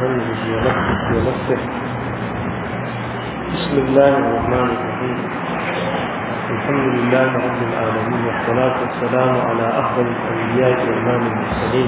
همزه ونفسه ونفسه. بسم الله الرحمن الرحيم. الحمد لله رب العالمين، والصلاة والسلام على أفضل الأنبياء وإمام المرسلين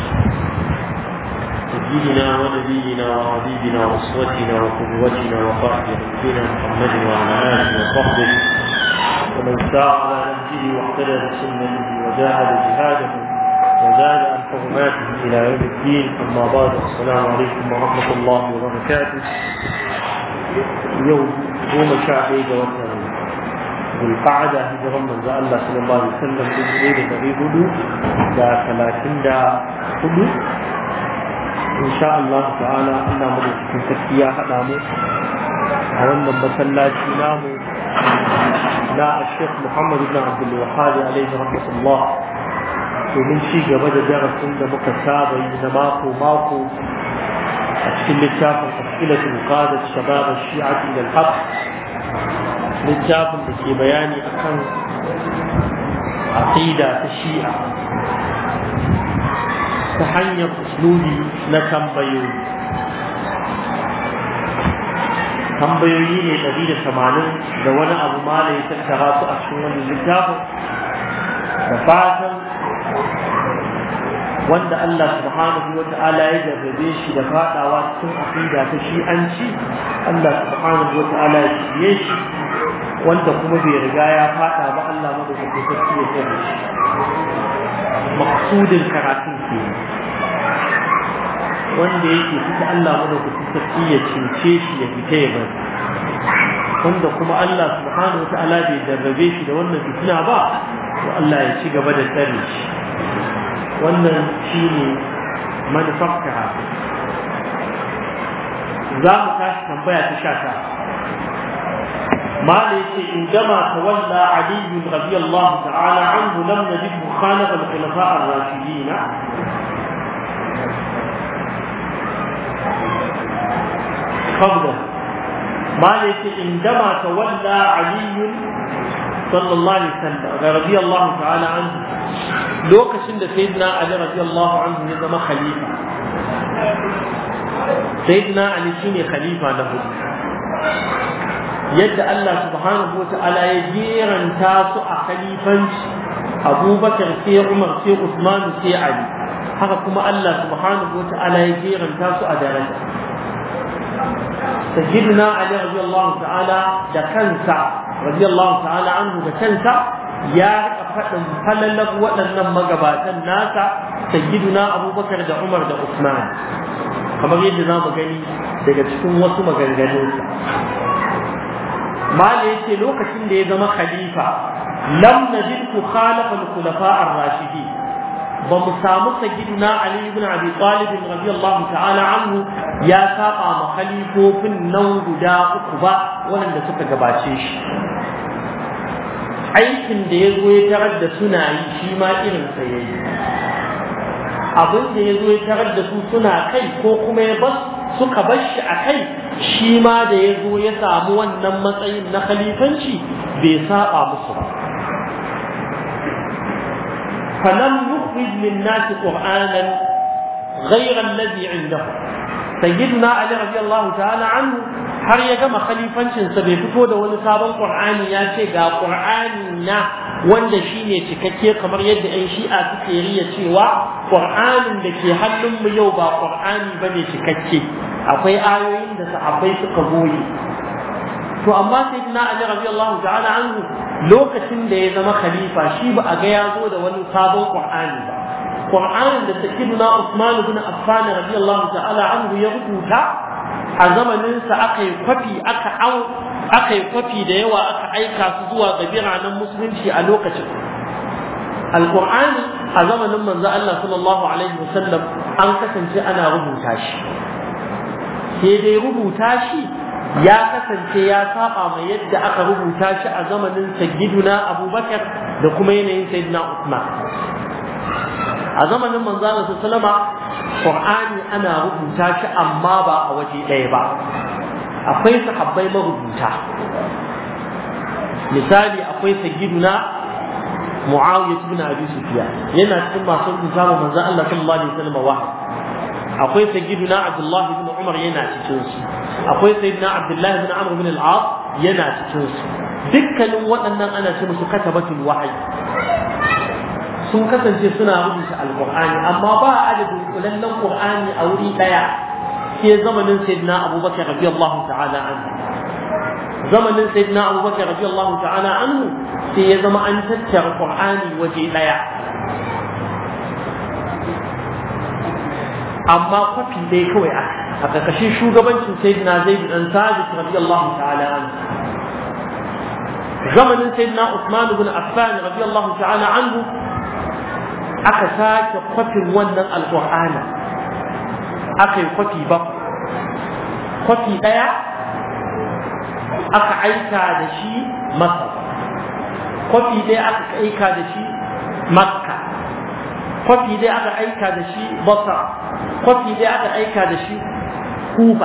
سيدنا ونبينا وحبيبنا وأسوتنا وقدوتنا وقائد ربنا محمد وعلى آله وصحبه ومن سار على نهجه واهتدى بسنته وجاهد جهاده وزاد عن حرماته إلى يوم الدين. أما بعد، السلام عليكم ورحمة الله وبركاته. يوم شعبي وسلم بالقعدة هجرا من ذا الله صلى الله عليه وسلم بالليل تغيبه دا 34 إن شاء الله تعالى أنا مدرسة تكيا هدامو أولا مسلاتي نامو لا الشيخ محمد بن عبد الوهاب عليه رحمة الله ومن شيء قبل درس عند مكتابة ماكو أشكل للتافة أسئلة قادة شباب الشيعة إلى الحق للتافة في بياني أكن عقيدة الشيعة تحنير أسلوبي لتنبيوي tambayoyi ne 180 da wani abu ma da ya tattara su a cikin wannan littafin da fatan wanda Allah subhanahu wa ta'ala ya jarrabe shi da fadawa cikin aqida ta shi'anci, Allah subhanahu wa ta'ala ya shirye shi, wanda kuma bai riga ya fada ba Allah madaukakin sarki ya tsare shi. Maqsudin karatun ke wanda yake fita Allah madaukakin sarki ya cince shi ya fita ya bar, wanda kuma Allah subhanahu wa ta'ala bai jarrabe shi da wannan fitina ba, to Allah ya ci gaba da tsare shi. wannan shi ne manufar karatu. za mu tashi tambaya ta 19. mala yace indama tawalla ali radiyallahu ta'ala anhu lam najid mukhalafa al-khulafa ar-rashidin. qabla mala yace indama tawalla ali sallallahu alaihi wasallam radiyallahu ta'ala anhu, lokacin da sayyidina Ali radiyallahu anhu ya zama khalifa. Sayyidina Ali shine khalifa na hudu. Yadda Allah subhanahu wa ta'ala ya jeranta su a khalifanci, Abubakar sai Umar sai Uthman sai Ali, haka kuma Allah subhanahu wa ta'ala ya jeranta su a daraja. Sayyidina Ali radiyallahu ta'ala da kansa radiyallahu ta'ala anhu da kansa ya rika faɗin falalar waɗannan magabatan nasa, sayyiduna Abubakar da Umar da Usman, kamar yadda za mu gani daga cikin wasu maganganunsa. Mala yace lokacin da ya zama khalifa lam najid khalafa al-khulafa ar-rashidin, ba mu samu sayyiduna Ali ibn Abi Talib radiyallahu ta'ala anhu ya saba ma khalifofin nan guda uku ba waɗanda suka gabace shi. aikin da ya zo ya tarar da suna yi shi ma irin sa yayi, abin da ya zo ya tarar da su suna kai ko kuma ya bas suka bar shi a kai, shi ma da ya zo ya samu wannan matsayin na khalifanci bai saba musu ba. falam yukhrij min nas qur'anan ghayra alladhi indahu. sayyidina Ali radiyallahu ta'ala anhu har ya gama khalifancinsa bai fito da wani sabon Qur'ani ya ce ga Qur'ani na wanda shine cikakke kamar yadda ɗan Shi'a suke riya cewa Qur'anin da ke hannunmu yau ba Qur'ani bane cikakke, akwai ayoyin da sahabbai suka goyi. To amma sayyidina Ali radiyallahu ta'ala anhu lokacin da ya zama khalifa shi ba a ga ya zo da wani sabon Qur'ani ba. Qur'anin da sayyidina Uthman ibn Affan radiyallahu ta'ala anhu ya rubuta a zamaninsa aka yi kwafi da yawa aka aika su zuwa ga biranen musulunci a lokacin. Alƙur'ani a zamanin manzo Allah sallallahu alaihi wasallam an kasance ana rubuta shi, sai dai rubuta shi ya kasance ya saba mai yadda aka rubuta shi a zamanin sayyiduna Abubakar da kuma yanayin sayyidina Uthman. a zamanin manzo Allah sallallahu alaihi wasallam Qur'ani ana rubuta shi amma ba a waje ɗaya ba, akwai sahabbai marubuta. misali akwai sayyiduna Muawiya ibn Abi Sufyan yana cikin masu rubuta manzo Allah sallallahu alaihi wasallam wahayi. akwai sayyiduna Abdullah ibn Umar yana cikin su akwai sayyidina Abdullah ibn Amr ibn al-As yana cikin su dukkanin waɗannan ana ce musu katabatul wahyi sun kasance suna rubuta alqur'ani amma ba adadin kullallen qur'ani a wuri daya sai zamanin sayyidina Abubakar radiyallahu ta'ala anhu zamanin sayyidina Abubakar radiyallahu ta'ala anhu sai ya zama an tattara qur'ani waje daya amma kwafi dai kawai a ƙarƙashin shugabancin sayyidina Zaid bin Thabit radiyallahu ta'ala anhu zamanin sayyidina Uthman ibn Affan radiyallahu ta'ala anhu aka sake kwafin wannan alqur'ani aka yi kwafi ba kwafi daya aka aika da shi Masar kwafi daya aka aika da shi Makka kwafi daya aka aika da shi Basra kwafi ɗaya aka aika da shi Kufa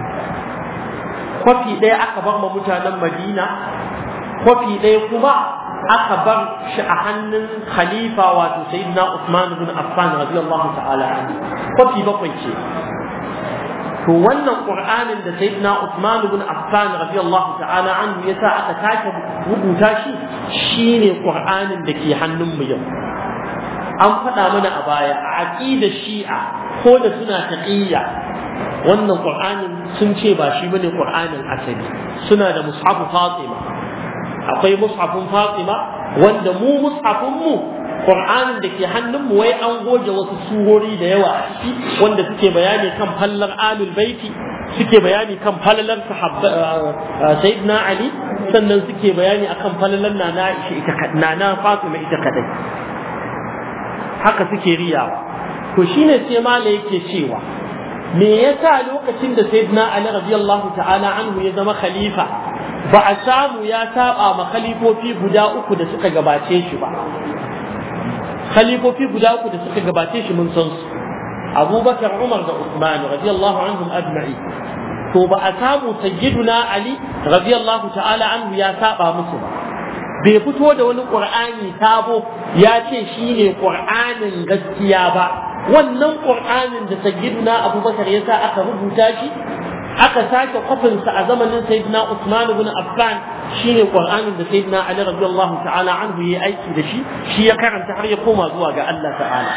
kwafi ɗaya aka bar ma mutanen Madina kwafi ɗaya kuma aka bar shi a hannun khalifa wato sayyidina Uthman ibn Affan radiyallahu ta'ala anhu kwafi bakwai ce to wannan Qur'anin da sayyidina Uthman ibn Affan radiyallahu ta'ala anhu yasa aka sake rubuta shi shine Qur'anin da ke hannun mu yau an faɗa mana a baya a aqidar Shi'a ko da suna taqiyya wannan Qur'anin sun ce ba shi bane Qur'anin asali suna da mushafu Fatima akwai mushafun Fatima wanda mu mushafun mu Qur'anin da ke hannun mu wai an goge wasu surori da yawa a ciki wanda suke bayani kan fallar Ahlul Baiti suke bayani kan falalar Sayyidina Ali sannan suke bayani akan falalar Nana Fatima ita kadai haka suke riyawa to shine sai mala yake cewa me yasa lokacin da sayyidina Ali radiyallahu ta'ala anhu ya zama khalifa ba a samu ya saba ma khalifofi guda uku da suka gabace shi ba khalifofi guda uku da suka gabace shi mun san su Abubakar Umar da Uthman radiyallahu anhum ajma'i to ba a samu sayyiduna Ali radiyallahu ta'ala anhu ya saba musu ba bai fito da wani Qur'ani sabo ya ce shine Qur'anin gaskiya ba wannan Qur'anin da sayyidina Abubakar yasa aka rubuta shi aka sake kofin sa a zamanin sayyidina Uthman ibn Affan shine Qur'anin da sayyidina Ali radiyallahu ta'ala anhu yayi aiki da shi ya karanta har ya koma zuwa ga Allah ta'ala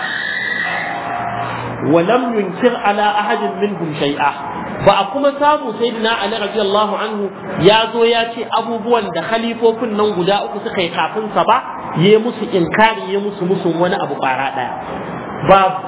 ولم ينكر على أحد منهم شيئا ba a kuma samu sayyidina Ali radiyallahu anhu ya zo ya ce abubuwan da khalifofin nan guda uku suka yi kafin sa ba yayi musu inkari yayi musu musun wani abu bara daya babu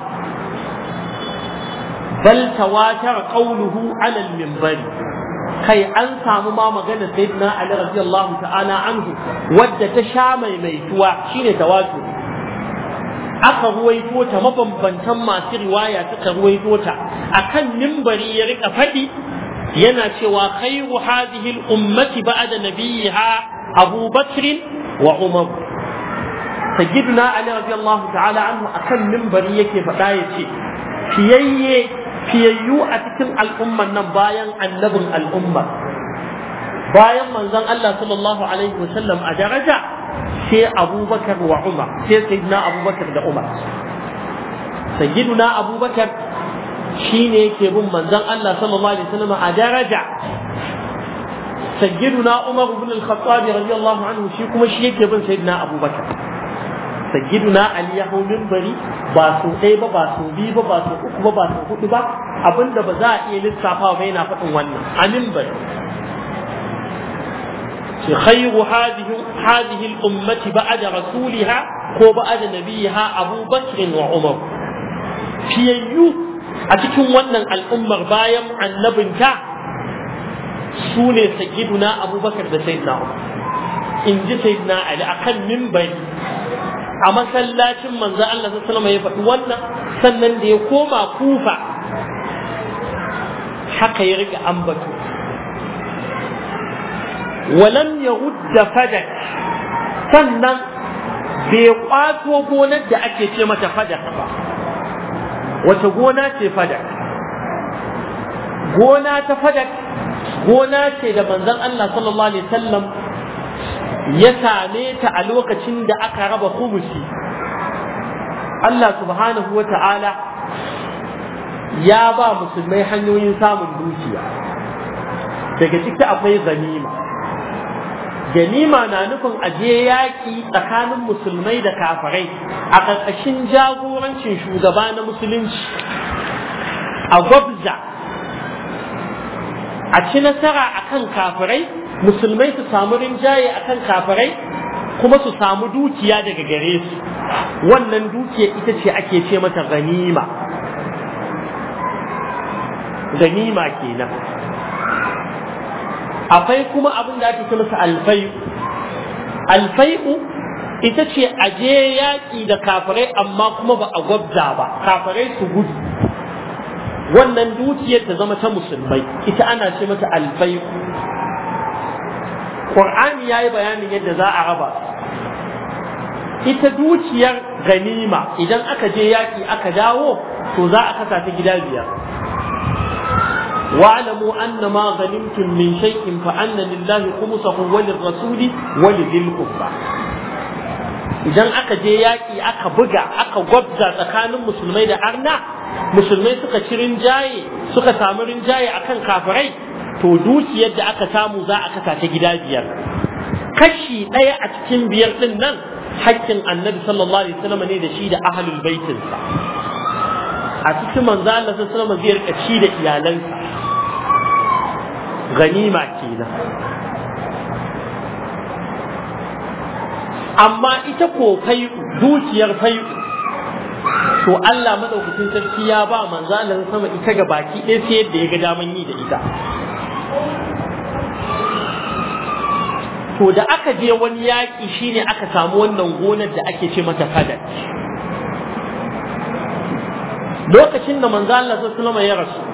bal tawatar qawluhu ala al-minbar kai an samu ma magana sayyidina Ali radiyallahu ta'ala anhu wadda ta sha maimaituwa shine tawatur aka ruwaito ta mabambantan masu riwaya suka ruwaito ta akan minbari ya rika fadi yana cewa khairu hadhihi al-ummati ba'da nabiyha Abu Bakr wa Umar sayyidina Ali radiyallahu ta'ala anhu akan minbari yake fada yace fiyayyu a cikin al'umman nan bayan annabin al'umma bayan manzon Allah sallallahu alaihi wasallam a daraja sai Abubakar wa Umar sai sayyidina Abubakar da Umar sayyiduna Abubakar shine yake bin manzon Allah sallallahu alaihi wasallam a daraja sayyiduna Umar ibn al-Khattab radiyallahu anhu shi kuma shi yake bin sayyidina Abubakar sayyiduna Ali ya hau minbari ba so ɗaya ba ba so biyu ba ba so uku ba ba so hudu ba abinda ba za a iya lissafa ba yana faɗin wannan a minbari خير هذه الأمة بعد رسولها وبعد نبيها أبو بكر وعمر فييو أتكون ونن الأمة بايم عن نبنك سوني سيدنا أبو بكر سيدنا عمر إن جي سيدنا علي أقل من بني أما سلاتم من ذا الله صلى الله عليه وسلم يفتون سنن دي كوما كوفا حقا يرجع أنبتو ولم يرد فدك sannan bai kwato gonar da ake ce mata fadak ba wata gona ce fadak gona ta fadak gona ce da manzon Allah sallallahu alaihi wasallam ya same ta a lokacin da aka raba khumusi Allah subhanahu wata'ala ya ba musulmai hanyoyin samun dukiya. Daga ciki akwai ganima. Ganima na nufin aje yaƙi tsakanin musulmai da kafirai a ƙarƙashin jagorancin shugaba na musulunci, a gwabza, a ci nasara akan kafirai, musulmai su samu rinjaye akan kafirai, kuma su samu dukiya daga gare su. Wannan dukiya ita ce ake ce mata ganima. Ganima kenan. Akwai kuma abin da ake ce masa alfai'u. Alfai'u ita ce aje yaƙi da kafirai amma kuma ba a gwabza ba, kafirai su gudu. Wannan dukiyar ta zama ta musulmai, ita ana ce mata alfai'u. Qur'ani yayi bayanin yadda za a raba. Ita dukiyar ganima idan aka je yaƙi aka dawo, to za a kasa ta gida biyar. واعلموا أن ما غنمتم من شيء فأن لله خمسه وللرسول ولذي القربى. idan aka je yaƙi aka buga aka gwabza tsakanin musulmai da arna, musulmai suka ci rinjaye suka samu rinjaye akan kafirai, to dukiyar da aka samu za a kasa ta gida biyar. Kashi ɗaya a cikin biyar ɗin nan haƙƙin annabi sallallahu alaihi wasallam ne da shi da ahlul baitinsa. A cikin manzo Allah sallallahu alaihi wasallam zai rika ci da iyalansa. Ganima kenan. Amma ita ko fai'u, dukiyar fai'u, to Allah madaukakin sarki ya ba manzo Allah sama ita ga baki ɗaya sai yadda ya ga daman yi da ita. To da aka je wani yaƙi shine aka samu wannan gonar da ake ce mata Fadak. Lokacin da manzo Allah sallallahu alaihi wasallam ya rasu,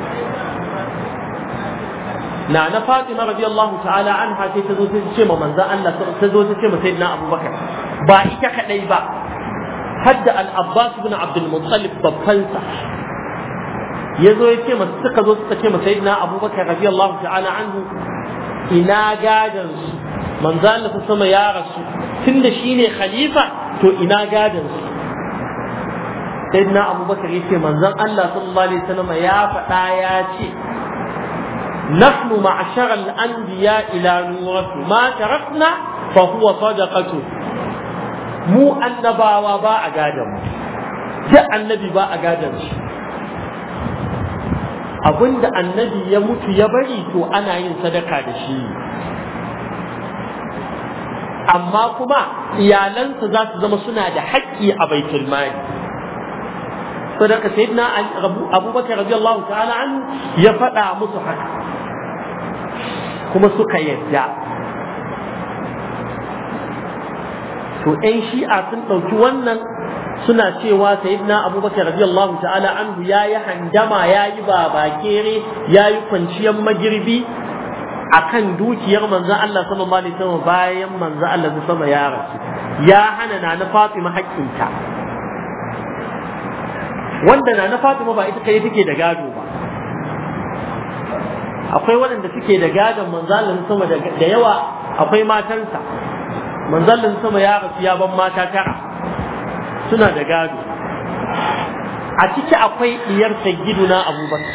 na Fatima radiyallahu ta'ala anha sai ta zo ta ce ma manzo Allah, ta zo ta ce ma sayyidina Abubakar, ba ita kadai ba, hadda al-Abbas ibn Abdul Muttalib babbansa yazo ya ce masa, suka zo suka ce ma sayyidina Abubakar radiyallahu ta'ala anhu, ina gadan su, manzo Allah ta sama ya rasu, tunda shine khalifa to ina gadan su. Sayyidina Abubakar yace manzon Allah sallallahu alaihi wasallam ya faɗa ya ce, نحن معشر الأنبياء إلى نورة ما تركنا فهو صدقة. مو النبا باء قادم جاء النبي باء قادم أبند النبي يموت يبري تو أنا ين صدقة دشي. أما كما إيالن ذات زما سنة حقي أبيت المال. صدق سيدنا أبو بكر رضي الله تعالى عنه يفتح مصحك kuma suka yadda. To ɗan shi'a sun ɗauki wannan suna cewa sayyidina Abubakar radiyallahu ta'ala anhu yayi handama, yayi babakere, yayi kwanciyar magirbi akan dukiyar manzo Allah sallallahu alaihi wasallam bayan manzo Allah sama ya rasu, ya hana na Fatima haƙƙinta, wanda na Fatima ba ita kai take da gado ba. Akwai waɗanda suke da gadon manzalin sama da yawa, akwai matansa. Manzalin sama ya rasu ya ban mata 9 suna da gado. A ciki akwai diyar sayyiduna Abubakar,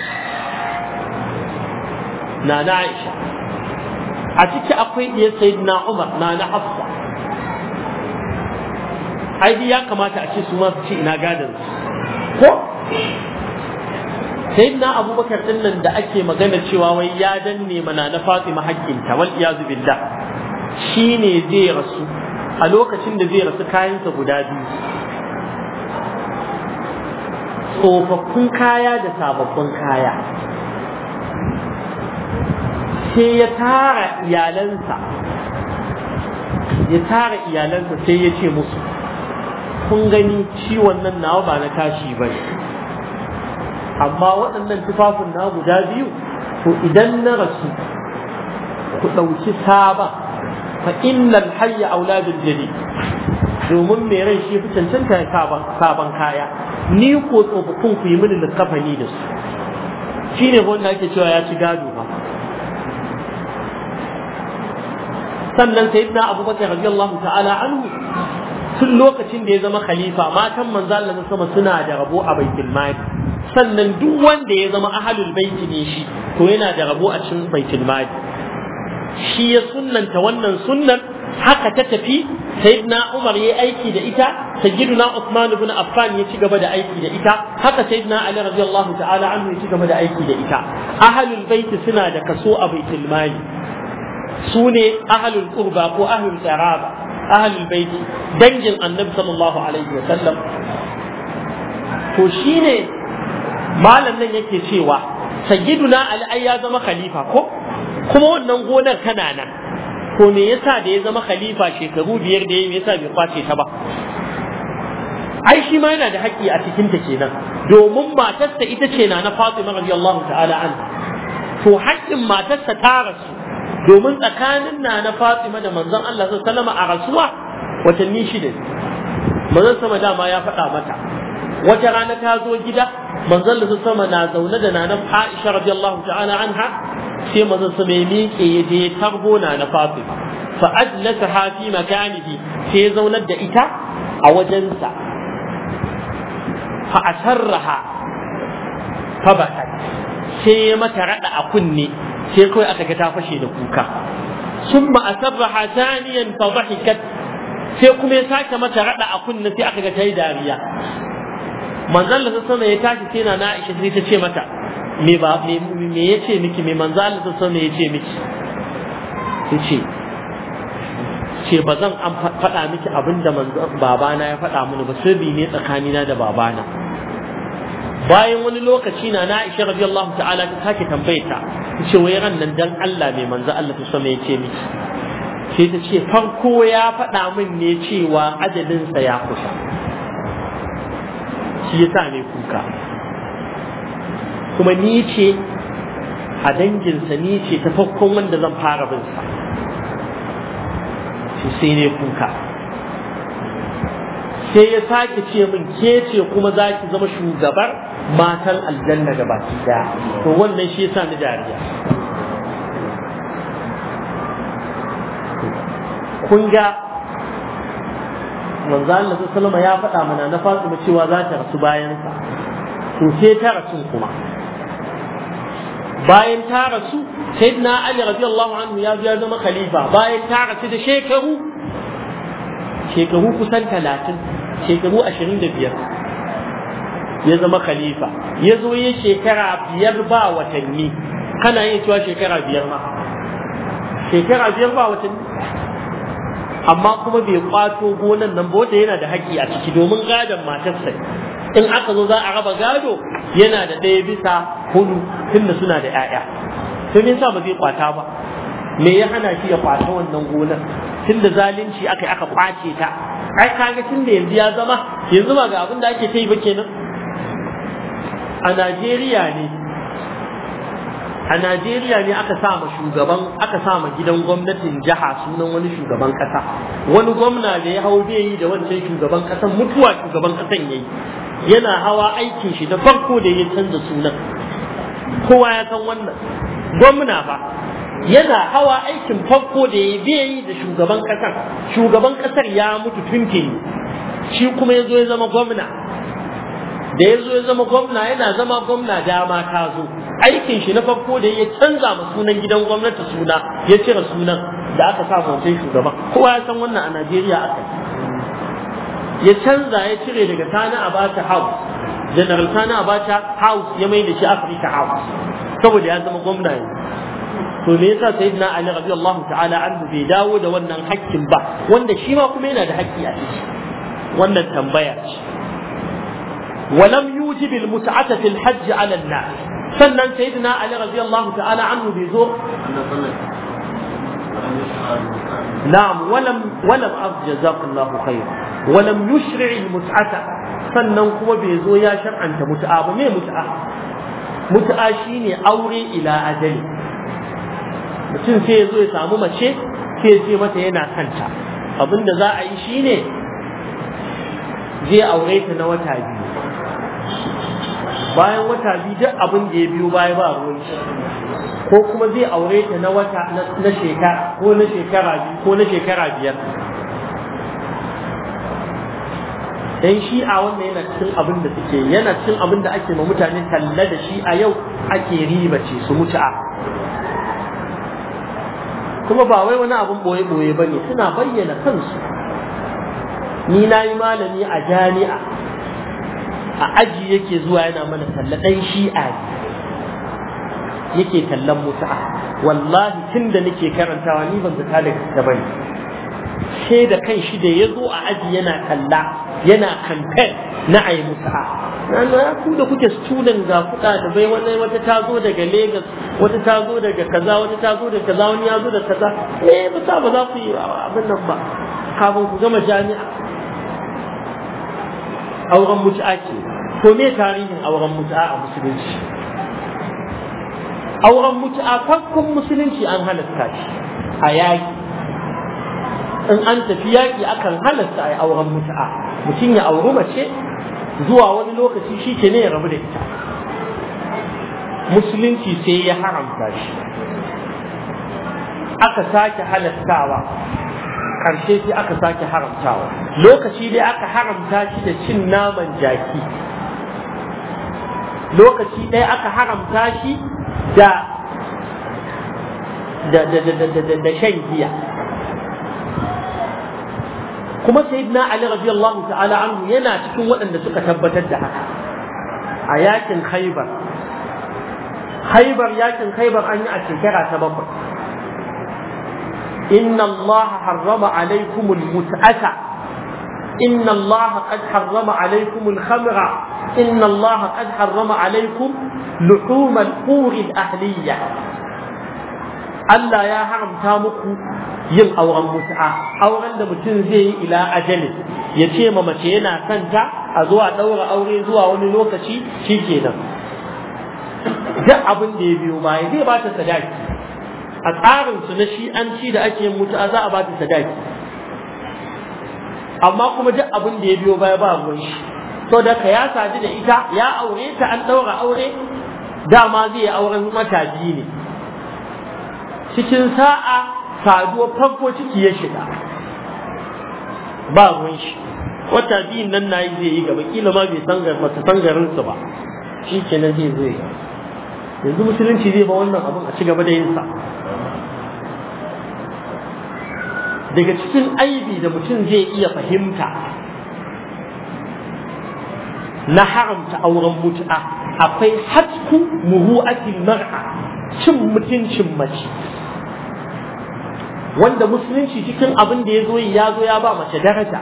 Nana Aisha. A ciki akwai diyar sayyidina Umar, Nana Hafsa. Ai ya kamata a ce su ma su ce ina gadon su. Ko sayyidina Abubakar din nan da ake magana cewa wai ya danne mana na Fatima haƙƙinta, wal iyazu billah, shine zai rasu. A lokacin da zai rasu kayansa guda biyu, tsofaffin kaya da sababbin kaya, sai ya tara iyalansa sai ya ce musu, kun gani ciwon nan nawa ba na tashi bane, amma waɗannan tufafin na guda biyu, to idan na rasu ku ɗauki sabon, fa innal hayya auladul jadi, domin mai rai shi fi cancanta sabon kaya, ni ko tsofaffin ku yi mini likkafani da su. Shi ne wanda ake cewa ya ci gado ba. Sannan sayyidina Abubakar radiyallahu ta'ala anhu, tun lokacin da ya zama khalifa, matan manzo Allah sama suna da rabo a baitul mali, sannan duk wanda ya zama ahlul baiti ne shi to yana da rabo a cikin baitul mali shi ya sunnanta wannan sunnan haka ta tafi sayyidina Umar yayi aiki da ita sayyidina Uthman ibn Affan ya ci gaba da aiki da ita haka sayyidina Ali radiyallahu ta'ala anhu ya ci gaba da aiki da ita ahlul baiti suna da kaso a baitul mali sune ahlul qurba ko ahlul qaraba ahlul baiti dangin annabi sallallahu alaihi wa sallam to shine malam nan yake cewa sayyiduna Ali ai ya zama khalifa ko kuma wannan gonar tana nan ko me yasa da ya zama khalifa shekaru 5 da me yasa bai kwace ta ba ai shi ma yana da haƙƙi a cikin ta kenan domin matarsa ita ce na Fatima radiyallahu ta'ala anha to haƙƙin matarsa ta rasu domin tsakanin na Fatima da manzon Allah sallallahu alaihi wasallam a rasuwa watanni 6 manzon sama dama ya faɗa mata wata rana ta zo gida manzon Allah sama na zaune da nanan Aisha radiyallahu ta'ala anha sai manzon sama ya miƙe ya je tarbo na Fatima fa ajlasaha fi makanihi sai ya zaunar da ita a wajensa fa asarraha fa bakat sai ya mata rada a kunne sai kawai aka ga ta fashe da kuka summa asarraha thaniyan fa dhahikat sai kuma ya sake mata rada a kunne sai aka ga ta yi dariya manzon Allah sama ya tashi sai na Aisha sai ta ce mata me yace miki me manzon Allah sama ya ce miki ce ba zan an faɗa miki abinda manzon babana ya faɗa mini ba sirri ne tsakanina da babana bayan wani lokaci na Aisha radiyallahu ta'ala ta sake tambayeta ta ce wai ran nan dan Allah me manzon Allah sama ya ce miki sai ta ce farko ya faɗa min ne cewa ajalinsa ya kusa shi yasa ne kuka kuma ni ce a danginsa ni ce ta farkon wanda zan fara bin sa shi sai ne kuka sai ya sake ce min ke ce kuma za ki zama shugabar matan aljanna gabaki daya to wannan shi yasa ni dariya kun ga manzo Allah sallallahu alaihi ya faɗa mana na Fatima cewa za ta rasu bayan sa to sai ta rasu kuma bayan ta rasu sayyidina Ali radiyallahu anhu ya zama khalifa bayan ta rasu da shekaru kusan 30 shekaru 25 ya zama khalifa ya zo ya shekara 5 ba watanni kana yin cewa shekara 5 ma shekara 5 ba watanni amma kuma bai kwato gonan nan ba wanda yana da haƙƙi a ciki domin gadon matarsa in aka zo za a raba gado yana da 1/4 tunda suna da 'ya'ya to me yasa ba zai kwata ba me ya hana shi ya kwata wannan gonar tunda zalunci aka kwace ta ai kaga tunda yanzu ya zama yanzu ba ga abin da ake yi ba kenan a Najeriya ne aka sa ma gidan gwamnatin jiha sunan wani shugaban kasa wani gwamna da ya hau bai yi da wancan shugaban kasan mutuwa shugaban kasan yayi yana hawa aikin shi da farko da ya canza sunan kowa ya san wannan gwamna ba yana hawa aikin farko da ya bai yi da shugaban kasar ya mutu tuntuni shi kuma ya zo ya zama gwamna da ya zo ya zama gwamna yana zama gwamna dama ta zo aikin shi na farko da ya canza ma sunan gidan gwamnati suna ya cire sunan da aka sa wancan shugaban kowa ya san wannan a Najeriya aka ya canza ya cire daga Sani Abacha House General Sani Abacha House ya mai da shi Africa House saboda ya zama gwamna yanzu to me yasa sayyidina Ali radiyallahu ta'ala anhu bai dawo da wannan hakkin ba wanda shi ma kuma yana da hakki a ciki wannan tambaya ce ولم يوجب المتعة في الحج على الناس سنن سيدنا علي رضي الله تعالى عنه بيزور نعم ولم جزاك الله خيرا ولم يشرع المتعة سنن كما بيزور يا شرعا متعة ما متعة شيني أوري إلى أجل mutum sai ya zo ya samu mace sai ya ce mata yana kanta abinda za a yi shine zai aure ta na wata 2 bayan wata 2 duk abin da ya biyo baya ba ruwan shi ko kuma zai aure ta na wata na shekara ko na shekara 2 ko na shekara 5 dan shi'a wannan yana cikin abin da suke yana cikin abin da ake ma mutane talla da shi a yau ake ribace su mutu'a kuma ba wai wani abin boye-boye ba ne suna bayyana kansu. Ni na yi malami a jami'a a aji yake zuwa yana mana talla ɗan shi'a yake tallan mutu'a. Wallahi tun da nake karantawa ni ban zata da bane sai da kan shi da ya zo a aji yana talla yana campaign na ayi mutu'a. Na ku da kuke student ga kuɗa da bai wata ta zo daga Lagos, wata ta zo daga kaza, wata ta zo daga kaza, wani ya zo da kaza. Ba za ku yi abin nan ba kafin ku gama jami'a. Auren mutu'a ce. To me tarihin auren mutu'a a musulunci? Auren mutu'a farkon musulunci an halatta shi a yaƙi. In an tafi yaƙi akan halatta a yi auren mutu'a. Mutum ya auri mace zuwa wani lokaci shi ke ne ya rabu da ita. Musulunci sai ya haramta shi. Aka sake halattawa, ƙarshe sai aka sake haramtawa. Lokaci dai aka haramta shi da cin naman jaki. Lokaci ɗaya aka haramta shi da shan giya. Kuma sayyidina Ali radiyallahu ta'ala anhu yana cikin waɗanda suka tabbatar da haka a yakin Khaybar. Yakin Khaybar an yi a shekara ta 7. Inna Allah harrama alaykumul mut'ata, inna Allah qad harrama alaykumul khamra, inna Allah qad harrama alaykum luhumal quril ahliyya. Allah ya haramta muku yin auren mutu'a, auren da mutum zai yi ila ajali, ya ce ma mace yana santa a zo a ɗaura aure zuwa wani lokaci shikenan. Duk abin da ya biyo baya zai ba ta sadaki. A tsarin su na shi'anci da ake yin mutu'a za a ba ta sadaki. Amma kuma duk abin da ya biyo baya ba ruwan shi. To da ka ya sadu da ita, ya aure ta, an ɗaura aure, dama zai yi auren wata 2 ne. Cikin sa'a saduwar farko ciki ya shiga ba ruwan shi, wata 2 nan na yi zai yi gaba, kila ma bai san garinsu ba, shi ke nan zai zai yanzu musulunci zai ba wannan abin a ci gaba da yinsa. Daga cikin aibi da mutum zai iya fahimta na haramta auren mutu'a akwai hatku muru'atil mar'a, cin mutuncin mace, wanda musulunci cikin abin da ya zo ya ba mace daraja.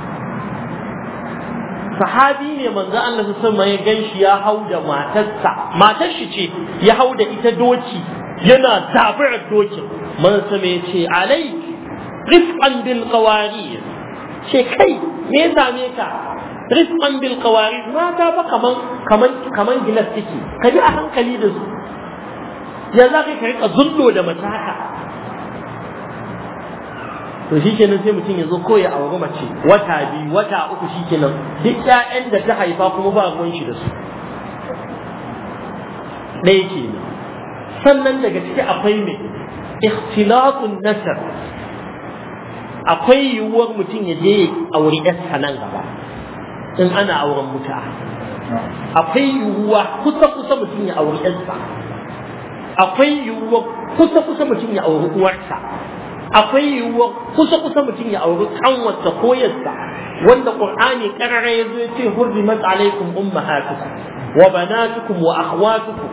Sahabi ne manzo Allah sallallahu alaihi wasallam ya ganshi ya hau da matar shi ce ya hau da ita doki, yana zabirar dokin. Manzo me ce alai rifqan bil qawarir, ce kai me ya same ka? Rifqan bil qawarir, mata ba kaman gilas take, ka bi a hankali da su. Ya za ka rika zullo da mata haka? To shi kenan sai mutum ya zo ko ya auri mace wata 2 wata 3, shi kenan duk ƴaƴan da ta haifa kuma ba ruwan shi da su. ɗaya kenan. Sannan daga ciki akwai mai ikhtilatun nasar, akwai yiwuwar mutum ya je ya auri ƴarsa nan gaba in ana auren mutu'a. Akwai yiwuwa kusa mutum ya auri ƴarsa, akwai yiwuwar kusa mutum ya auri uwarsa, akwai yiwuwar kusa mutum ya auri kanwarsa ko yarsa, wanda Qur'ani karara yazo ya ce hurrimat alaikum ummahatukum wa banatukum wa akhwatukum,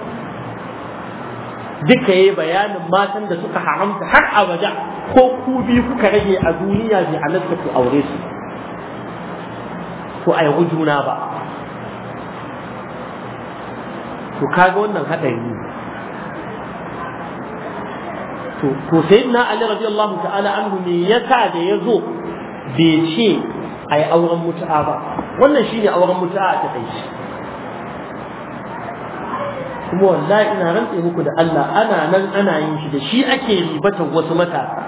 duka yayi bayanin matan da suka haramta har abada, ko ku biyu kuka rage a duniya bai halatta ku aure su ko ai juna ba. To kaga wannan hadari ne. to sayyidina Ali radiyallahu ta'ala anhu ne yasa da yazo bai ce ai auren mutu'a ba. Wannan shine auren mutu'a ta kai shi. Kuma wallahi ina rantse muku da Allah ana yin shi, da shi ake ribatan wasu matasa,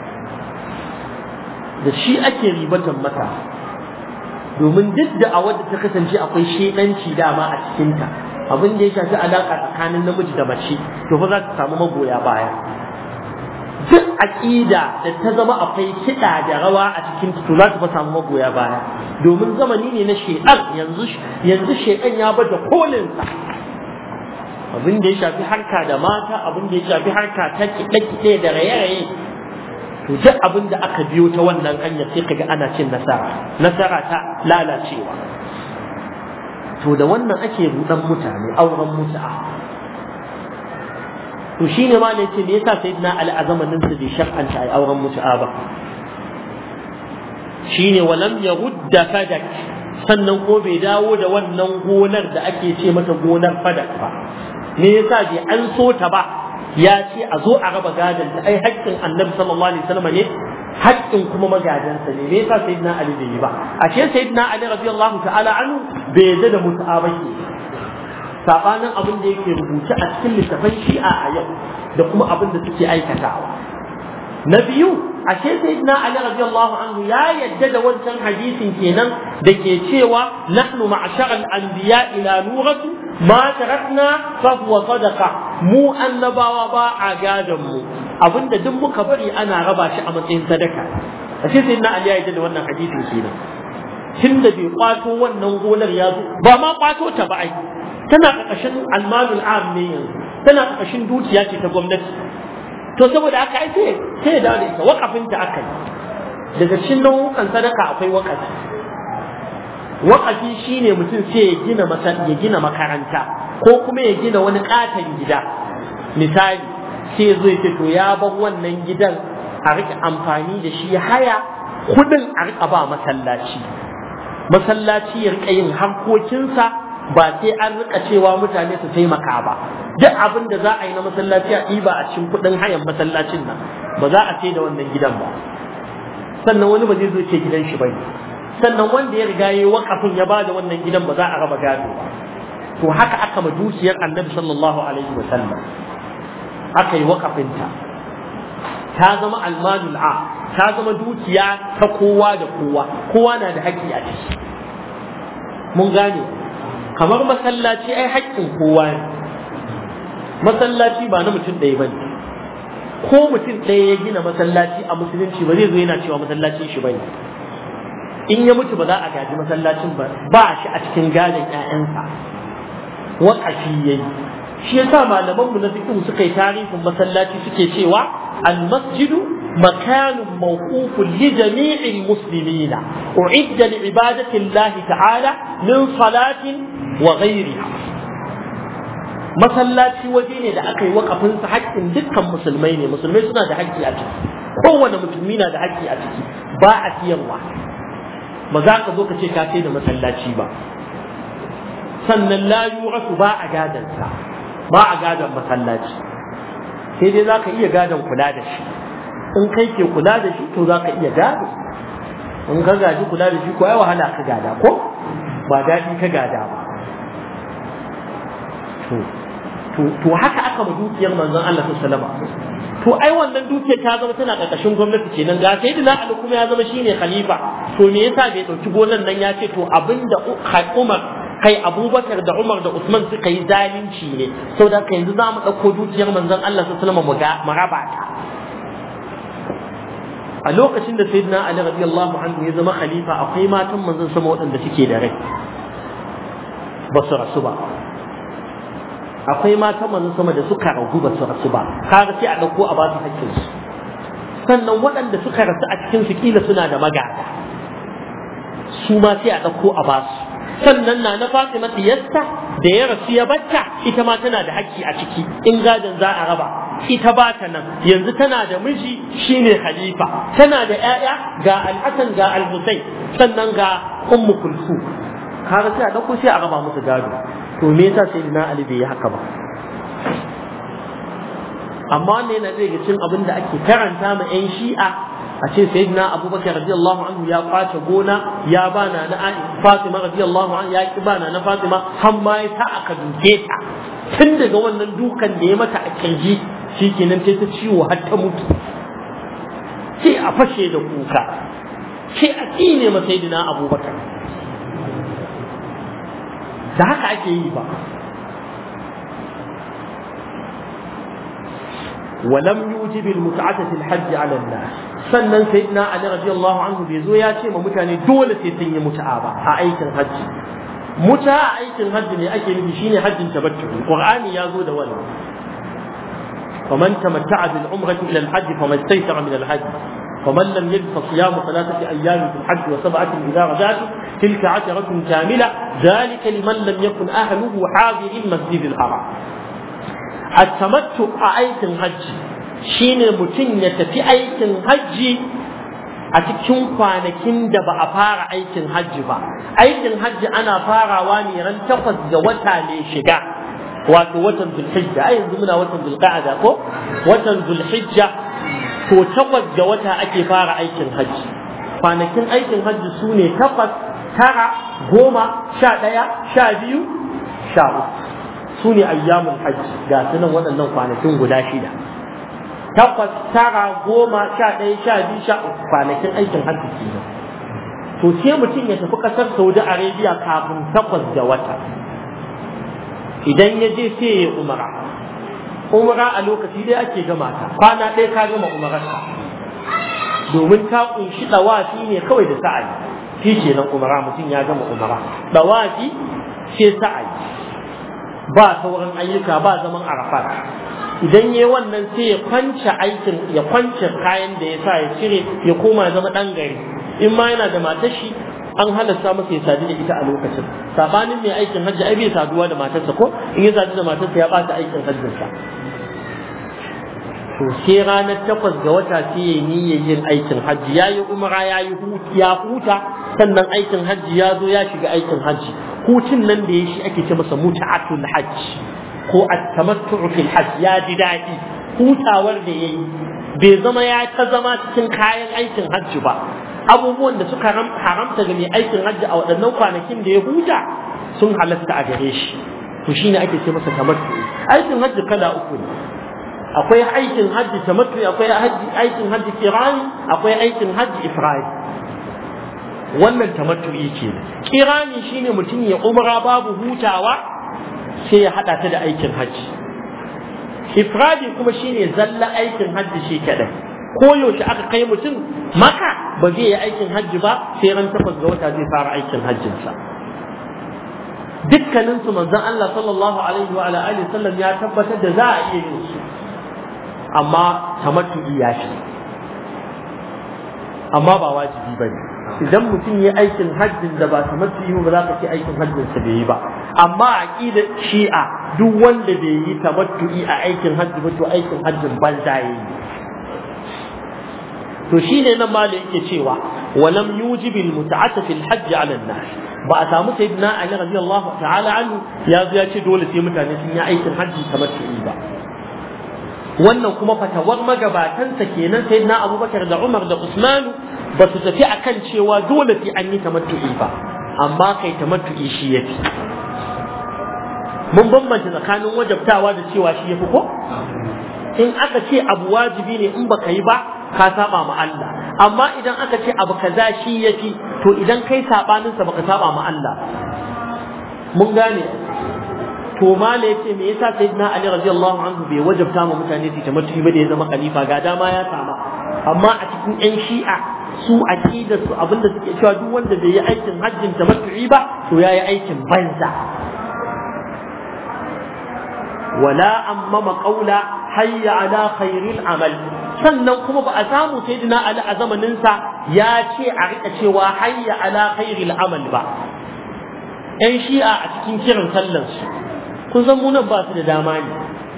da shi ake ribatan matasa, domin duk da a wadda ta kasance akwai shedanci dama a cikinta, abin da ya shafi alaka tsakanin namiji da mace, to fa za ta samu magoya baya. duk aqida da ta zama akwai kiɗa da rawa a cikin to za ta fa samu magoya baya domin zamani ne na shedan yanzu shedan ya bada kolin sa abin da ya shafi harka da mata abin da ya shafi harka ta kiɗe da raye-raye to duk abin da aka biyo ta wannan hanya sai kaga ana cin nasara ta lalacewa to da wannan ake rudan mutane auren mutu'a to shine ma ne ce me yasa sayyidina Ali a zamanin sa bai shar'anta ai auren mutu'a ba shine walam yagudda fadak sannan ko bai dawo da wannan gonar da ake ce mata gonar fadak ba me yasa bai an so ta ba ya ce a zo a raba gadon ta ai haƙƙin Annabi sallallahu alaihi wasallam ne haƙƙin kuma magadansa ne me yasa sayyidina Ali bai yi ba ashe sayyidina Ali radiyallahu ta'ala anhu bai yadda da mutu'a ba ke sabanin abin da yake rubuce a cikin littafan Shi'a a yau da kuma abin da suke aikatawa na biyu ashe sayyidina Ali radiyallahu anhu ya yadda da wancan hadisin kenan da ke cewa nahnu ma'sharal anbiya ila nuratu ma tarakna fa huwa sadaqa mu annabawa ba a gadan mu abinda duk muka bari ana raba shi a matsayin sadaka ashe sayyidina Ali ya yadda da wannan hadisin kenan tunda bai kwato wannan gonar ya zo ba ma kwato ta ba ai tana ƙarƙashin almalul am ne yanzu tana ƙarƙashin dukiya ce ta gwamnati to saboda aka ai sai ya dawo da ita waƙafin ta aka yi daga cikin nau'ukan sadaka akwai waƙafi waƙafi shine mutum sai ya gina makaranta ko kuma ya gina wani ƙaton gida misali sai zo ya ce to ya bar wannan gidan a rika amfani da shi haya kudin a rika ba masallaci ya rika yin harkokinsa ba sai an rika cewa mutane su taimaka ba duk abin da za a yi na masallaci a ɗiba a cikin kuɗin hayan masallacin nan ba za a sai da wannan gidan ba sannan wani ba zai zo ce gidan shi bane sannan wanda ya riga yayi wakafin ya bada wannan gidan ba za a raba gado ba to haka aka ma dukiyar Annabi sallallahu alaihi wa sallam aka yi wakafin ta zama almalul a ta zama dukiya ta kowa da kowa na da haƙƙi a ciki mun gane kamar masallaci ai haƙƙin kowa ne masallaci ba na mutum ɗaya bane ko mutum ɗaya ya gina masallaci a musulunci ba zai zo yana cewa masallacin shi bane in ya mutu ba za a gaji masallacin ba shi a cikin gadon ƴaƴansa waƙafi yayi shi yasa malaman mu na fiqh suka yi tarihin masallaci suke cewa al-masjidu makanun mawqufun li jami'il muslimina u'idda li ibadati Allah ta'ala min salatin wa ghayriha masallaci waje ne da aka yi wakafin sa haƙƙin dukkan musulmai ne musulmai suna da haƙƙi a ciki kowane musulmi na da haƙƙi a ciki ba a siyarwa ba za ka zo ka ce ka sai da masallaci ba sannan la yuratu ba a gadansa ba a gadon masallaci sai dai za ka iya gadon kula da shi in kai ke kula da shi to za ka iya gado in ka gaji kula da shi ko ai wahala ka gada ko ba daɗi ka gada ba to haka aka ma dukiyar manzon Allah sallallahu alaihi wasallam to ai wannan dukiyar ta zama tana ƙarƙashin gwamnati kenan ga sayyidina Ali kuma ya zama shine khalifa to me yasa bai dauki gonan nan ya ce to abinda Umar kai Abubakar da Umar da Usman suka yi zalunci ne saboda haka yanzu zamu dauko dukiyar manzon Allah sallallahu alaihi wasallam mu raba ta a lokacin da sayyidina Ali radiyallahu anhu ya zama khalifa akwai matan manzon sama waɗanda suke da rai ba su rasu ba akwai matan manzon sama da suka ragu ba su rasu ba kaga sai a dauko a ba su hakkin su sannan waɗanda suka rasu a cikin su kila suna da magada su ma sai a dauko a ba su sannan na Fatima diyarta da ya rasu ya batta ita ma tana da haƙƙi a ciki in gadon za a raba ita ba ta nan yanzu tana da miji shine khalifa tana da ƴaƴa ga Al-Hasan ga Al-Husayn sannan ga Ummu Kulsum kaga sai a dauko sai a raba musu gado to me yasa sayyidina Ali bai yi haka ba amma wannan yana daga cikin abin da ake karanta ma ƴan Shi'a a ce sayyidina Abubakar radiyallahu anhu ya kwace gona ya bana na Fatima radiyallahu anha ya ki bana na Fatima har ma ya sa aka duke ta tun daga wannan dukan da ya mata a kirji shikenan sai ta ciwo har ta mutu sai a fashe da kuka sai a tsine ma sayyidina Abubakar da haka ake yi ba ولم يوجب المتعة في الحج على الناس sannan sayyidina Ali radiyallahu anhu bai zo ya ce ma mutane dole sai sun yi muta'a ba a aikin hajji. Muta'a a aikin hajji ne ake nufi shine hajjin tabattu. Qur'ani ya zo da wannan. faman tamatta'a bil umrati ila al hajj famastaysara min al hajj faman lam yajid fa siyamu thalathati ayyamin fil hajj wa sab'atin idha raja'tum tilka 'asharatun kamila dhalika liman lam yakun ahluhu hadir al masjid al haram. At-tamattu a aikin hajji shine mutum ya tafi aikin hajji a cikin kwanakin da ba a fara aikin hajji ba. Aikin hajji ana farawa ne ran 8 ga wata ne shiga, wato watan Zulhijja. Ai yanzu muna watan Zulqa'ada ko watan Zulhijja, to 8 ga wata ake fara aikin hajji. Kwanakin aikin hajji sune 8, 9, 10, 11, 12, 13. Sune ayyamul hajji. Ga sunan waɗannan kwanakin guda 6. 8, 9, 10, 11, 12, 13 kwanakin aikin hajji kenan. To sai mutum ya tafi kasar Saudi Arabia kafin 8 ga wata. Idan ya je sai ya umara. Umara a lokaci dai ake gama ta. Kwana ɗaya ka gama umararka. Domin ta kunshi dawafi ne kawai da sa'ayi. Shi kenan umara, mutum ya gama umara. Dawafi sai sa'ayi. Ba sauran ayyuka, ba zaman Arafat. Idan yayi wannan sai ya kwance aikin, ya kwance kayan da ya sa ya cire, ya koma zama dan gari. In ma yana da matar shi an halasta masa ya sadu da ita a lokacin. Sabanin mai aikin hajji ai bai saduwa da matarsa, ko in ya sadu da matarsa ya bata aikin hajjinsa. To sai ranar 8 ga wata sai ya niyyar yin aikin hajji, yayi umra, yayi ya huta, sannan aikin hajji ya zo ya shiga aikin hajji. Hutun nan da ya shi ake ce masa muta'atul hajj ko at-tamattu' fil hajj. Ya ji daɗi hutawar da yayi, bai zama ya ta zama cikin kayan aikin hajji ba. Abubuwan da suka haramta ga mai aikin hajji a waɗannan kwanakin da ya huta sun halatta a gare shi. To shine ake ce masa tamattu. Aikin hajji kala 3 ne. Akwai aikin hajji tamattu, akwai aikin hajji kirani, akwai aikin hajji ifradi. Wannan tamattu yake. Kirani shine mutum ya umra babu hutawa sai ya hada ta da aikin hajji. Ifradi kuma shine zalla aikin hajji shi kadai. Ko yaushe aka kai mutum Makka ba zai yi aikin hajji ba sai ran 8 ga wata zai fara aikin hajjinsa. Dukkanin su manzon Allah sallallahu alaihi wa alihi sallam ya tabbatar da za a iya yin su, amma tamattu ya shi, amma ba wajibi bane. Idan mutum ya aikin hajjin da ba tamattu ba za ka ce aikin hajjin sa bai yi ba. Amma aqidar Shi'a duk wanda bai yi tamattu'i a aikin hajji ba to aikin hajjin banza yayi. To shine nan malai yake cewa walam yujibil mut'ata fil hajj 'ala an-nas. Ba a samu sayyidina Ali radiyallahu ta'ala anhu ya zo ya ce dole sai mutane sun yi aikin hajji tamattu'i ba. Wannan kuma fatawar magabatansa kenan, sayyidina Abubakar da Umar da Usman ba su tafi akan cewa dole sai an yi tamattu'i ba, amma kai tamattu'i shi yafi. Mun bambanta tsakanin wajabtawa da cewa shi yafi ko? In aka ce abu wajibi ne in baka yi ba ka saba ma Allah, amma idan aka ce abu kaza shi yafi, to idan kai sabanin sa baka saba ma Allah. Mun gane? To mala yace me yasa sayyidina Ali radiyallahu anhu bai wajabta ma mutane su tamattu'i ba da ya zama khalifa, ga dama ya sama. Amma a cikin ƴan Shi'a su aqidar su abinda suke cewa duk wanda bai yi aikin hajjin tamattu'i ba to yayi aikin banza. Wala amma qawla hayya ala khairil amal. Sannan kuma ba a samu sayyidina Ali a zamanin sa ya ce a rika cewa hayya ala khairil amal ba. Ƴan Shi'a a cikin kiran sallar su kun san mu nan ba su da dama ne,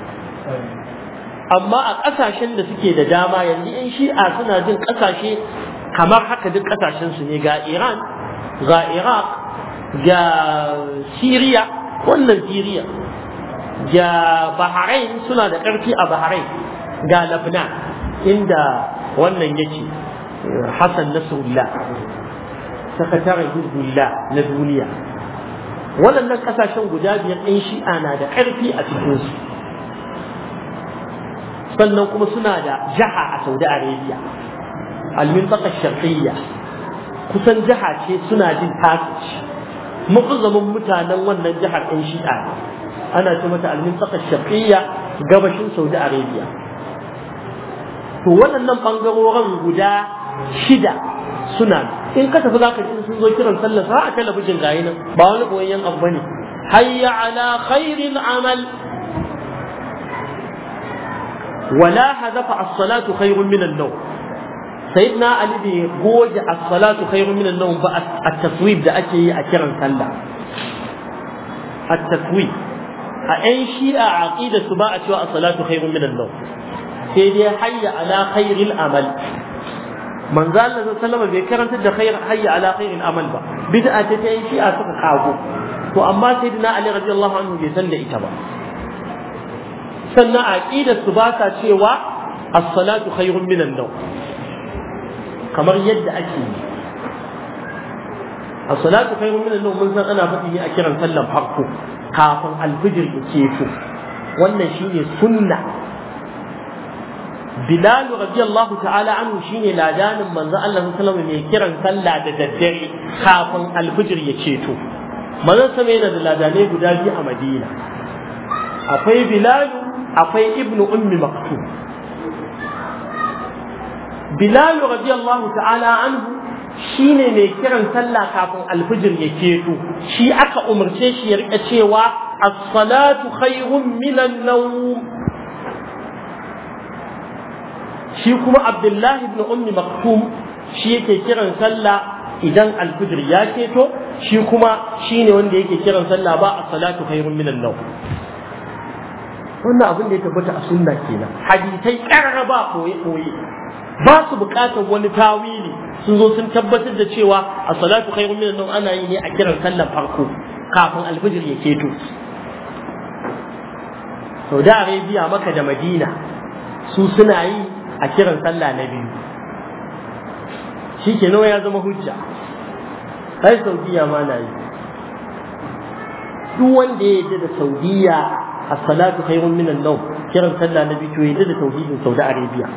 amma a ƙasashen da suke da dama yanzu ƴan Shi'a suna jin ƙasashe kamar haka duk ƙasashen su ne, ga Iran, ga Iraq, ga Syria, wannan Syria, ga Bahrain, suna da ƙarfi a Bahrain, ga Lebanon inda wannan yake Hassan Nasrullah, sakataren Hizbullah na duniya. Waɗannan ƙasashen guda 5 ɗin Shi'a na da ƙarfi a cikinsu. Sannan kuma suna da jaha a Saudi Arabia, al-mintaqa sharqiyya, kusan jaha ce suna jin tasiri. Mu'azzamin mutanen wannan jihar ɗin Shi'a ana ce mata al-mintaqa sharqiyya, gabashin Saudi Arabia. to waɗannan bangarorin guda 6 suna in ka tafi zaka ji sun zo kiran sallah sa a talabijin gayi nan ba wani boyayyen abu bane hayya ala khairil amal wala hadafa as-salatu khairun min an-nawm sayyidina ali bai goge as-salatu khairun min an-nawm ba at-taswib da ake yi a kiran sallah at-taswib a ɗan shi'a aqida su ba a cewa as-salatu khairun min an-nawm sai dai hayya ala khairil amal manzo Allah sallallahu alaihi wasallam bai karanta da hayya ala khairil amal ba bid'a ta ɗan shi'a suka kago to amma sayyidina ali radiyallahu anhu bai san da ita ba sannan aqidar su ba ta cewa as-salatu khairun min an-nawm kamar yadda ake yi as-salatu khairun min an-nawm mun san ana faɗi ne a kiran sallan farko kafin al-fajr ya keto wannan shine sunna Bilal radiyallahu ta'ala anhu shine ladanin manzo Allah sallallahu alaihi wasallam mai kiran sallah da daddare kafin al-fajr ya keto manzo sama yana da ladanai guda biyu a Madina akwai Bilal akwai ibnu ummi maktum Bilal radiyallahu ta'ala anhu shine mai kiran sallah kafin alfijir ya keto shi aka umarce shi ya rika cewa as-salatu khayrun minan nawm shi kuma Abdullahi ibn ummi maktum shi yake kiran sallah idan alfijir ya keto shi kuma shine wanda yake kiran sallah ba as-salatu khayrun minan nawm wannan abin da ya tabbata a sunna kenan hadisai karara ba koye ba su bukatar wani tawili sun zo sun tabbatar da cewa as-salatu khayrun min an-nawm ana yi ne a kiran sallar farko kafin alfijir ya keto Saudi Arabia Makka da Madina su suna yi a kiran sallah na biyu shikenan ya zama hujja sai Saudiya ma na yi duk wanda ya yarda da Saudiya as-salatu khayrun min an-nawm kiran sallah na biyu to yadda da tauhidin Saudi Arabia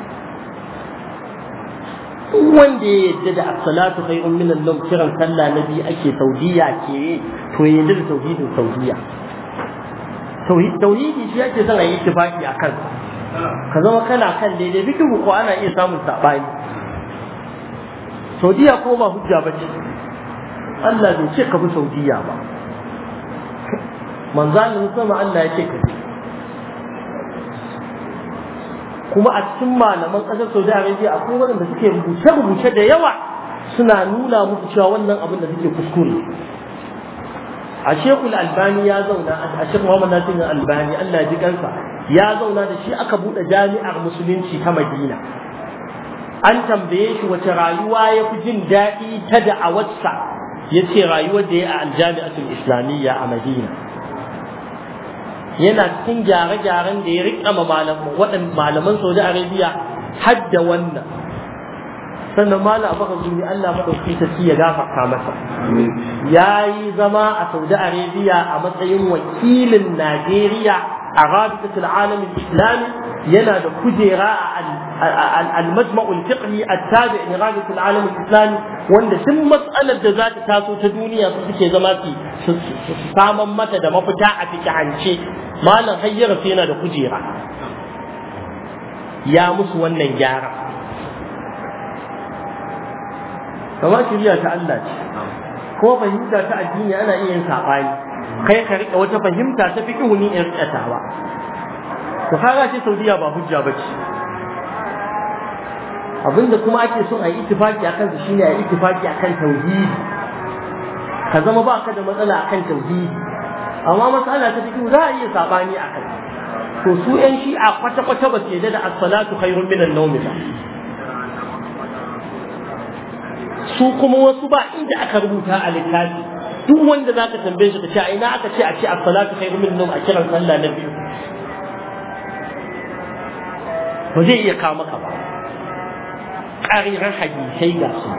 wanda ya yadda da as-salatu khayrun min an-nawm kiran sallah na biyu ake Saudiya ke to yadda da tauhidin Saudiya tauhidi shi ake son a yi ittifaqi akan ka zama kana kan daidai bikin ko ana iya samun sabani Saudiya ko ba hujja bace Allah bai ce ka bi Saudiya ba manzalin sama Allah ya ce ka kuma a cikin malaman ƙasar Saudi Arabia akwai waɗanda suke rubuce-rubuce da yawa suna nuna musu cewa wannan abin da suke kuskure a Sheikhul Albani ya zauna a Sheikh Muhammad Nasir Albani Allah ya ji kansa ya zauna da shi aka buɗe jami'ar musulunci ta Madina an tambaye shi wace rayuwa ya fi jin daɗi ta da'awarsa ya ce rayuwar da ya a aljami'atul islamiyya a Madina yana cikin gyare-gyaren da ya riƙa malaman Saudi Arabia hadda wannan sannan malam Abubakar Zuni Allah madauki ta ya gafarta masa yayi zama a Saudi Arabia a matsayin wakilin Najeriya a Rabitatul Alam Islami yana da kujera a al-Majma'ul Fiqhi at-Tabi' li Rabitatul Alam Islami wanda duk mas'alar da za ta taso ta duniya su suke zama su saman mata da mafita a fikihance malam hayyara sai yana da kujera ya musu wannan gyara kama shirya ta Allah ce ko fahimta ta addini ana iya yin sabani kai ka rika wata fahimta ta fiqhu ni in rikata ba to kaga ce Saudiya ba hujja bace abinda kuma ake son a yi ittifaki akan su shine a yi ittifaki akan tauhidi ka zama ba ka da matsala akan tauhidi amma matsala ta fiqhu za a iya sabani akan to su yan shi'a kwata-kwata ba su yadda da as-salatu khairun min an-nawm ba su kuma wasu ba inda aka rubuta a littafi duk wanda zaka tambaye shi ka ce a ina aka ce a ce as-salatu khairun min an-nawm a kiran sallah na biyu ba zai iya kawo maka ba ƙariran hadisai ga su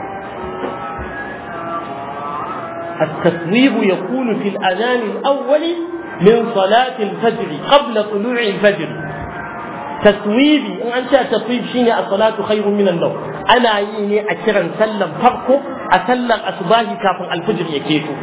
التصويب يكون في الأذان الأول من صلاة الفجر قبل طلوع الفجر تصويبي إن أنت تصويب شيني الصلاة خير من النوم أنا يني أكرا سلم فرقه أسلم أصباهي كافر الفجر يكيتو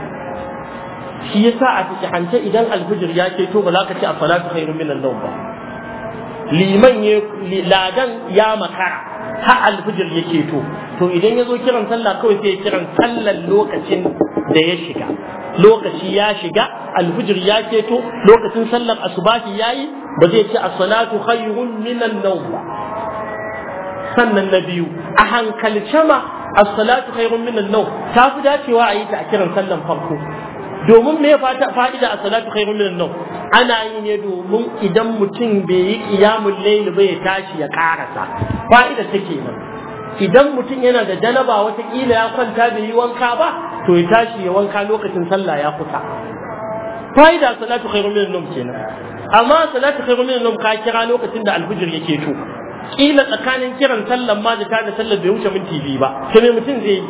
shi yasa a cikin hanta idan alfijir ya keto ba za ka ce as-salatu khairun min an-nawm ba liman ladan ya makara har alfijir yake to idan ya zo kiran sallah kawai sai ya kiran sallar lokacin da ya shiga, lokaci ya shiga alfijir ya keto lokacin sallar asubahi yayi, ba zai ce as-salatu khayrun minan nawm ba. sannan na biyu a hankalce ma as-salatu khayrun minan nawm ta fi dacewa a yi ta a kiran sallar farko, domin me fa'ida as-salatu khayrun minan nawm ana yi ne domin idan mutum bai yi qiyamul layl ba ya tashi ya karasa, fa'ida take nan. idan mutum yana da janaba watakila ya kwanta bai yi wanka ba to ya tashi ya wanka lokacin sallah ya kusa, fa'ida salatu khairun minan nawm kenan. amma salatu khairun minan nawm ka kira lokacin da alfijir yake to kila tsakanin kiran sallan ma da tada sallar bai wuce minti 2 ba, sai me mutum zai yi?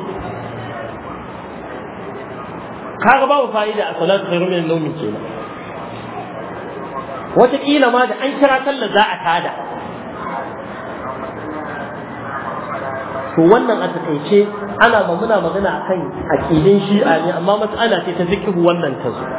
kaga babu fa'ida a salatu khairun minan nawm kenan. watakila ma da an kira sallar za a tada. to wannan a takaice muna magana akan aqidin shi'a ne, amma mas'ala ce ta fiqh wannan ta zo.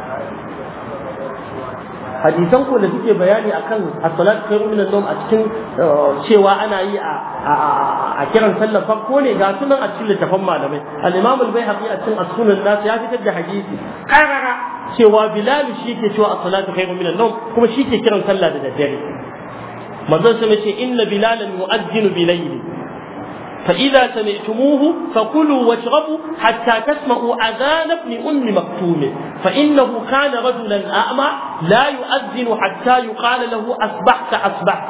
hadisan ko da suke bayani akan as-salatu khairun minan nawm a cikin cewa ana yi a kiran sallar farko ne ga sunan a cikin littafin malamai. al-Imam al-Baihaqi a cikin as-Sunan nas ya fitar da hadisi karara cewa Bilal shi ke cewa as-salatu khairun minan nawm kuma shi ke kiran sallah da daddare. manzon sai ce inna bilalan yu'adhdhinu bilayli فإذا سمعتموه فكلوا واشربوا حتى تسمعوا أذان ابن أم مكتوم فإنه كان رجلا أعمى لا يؤذن حتى يقال له أصبحت أصبحت.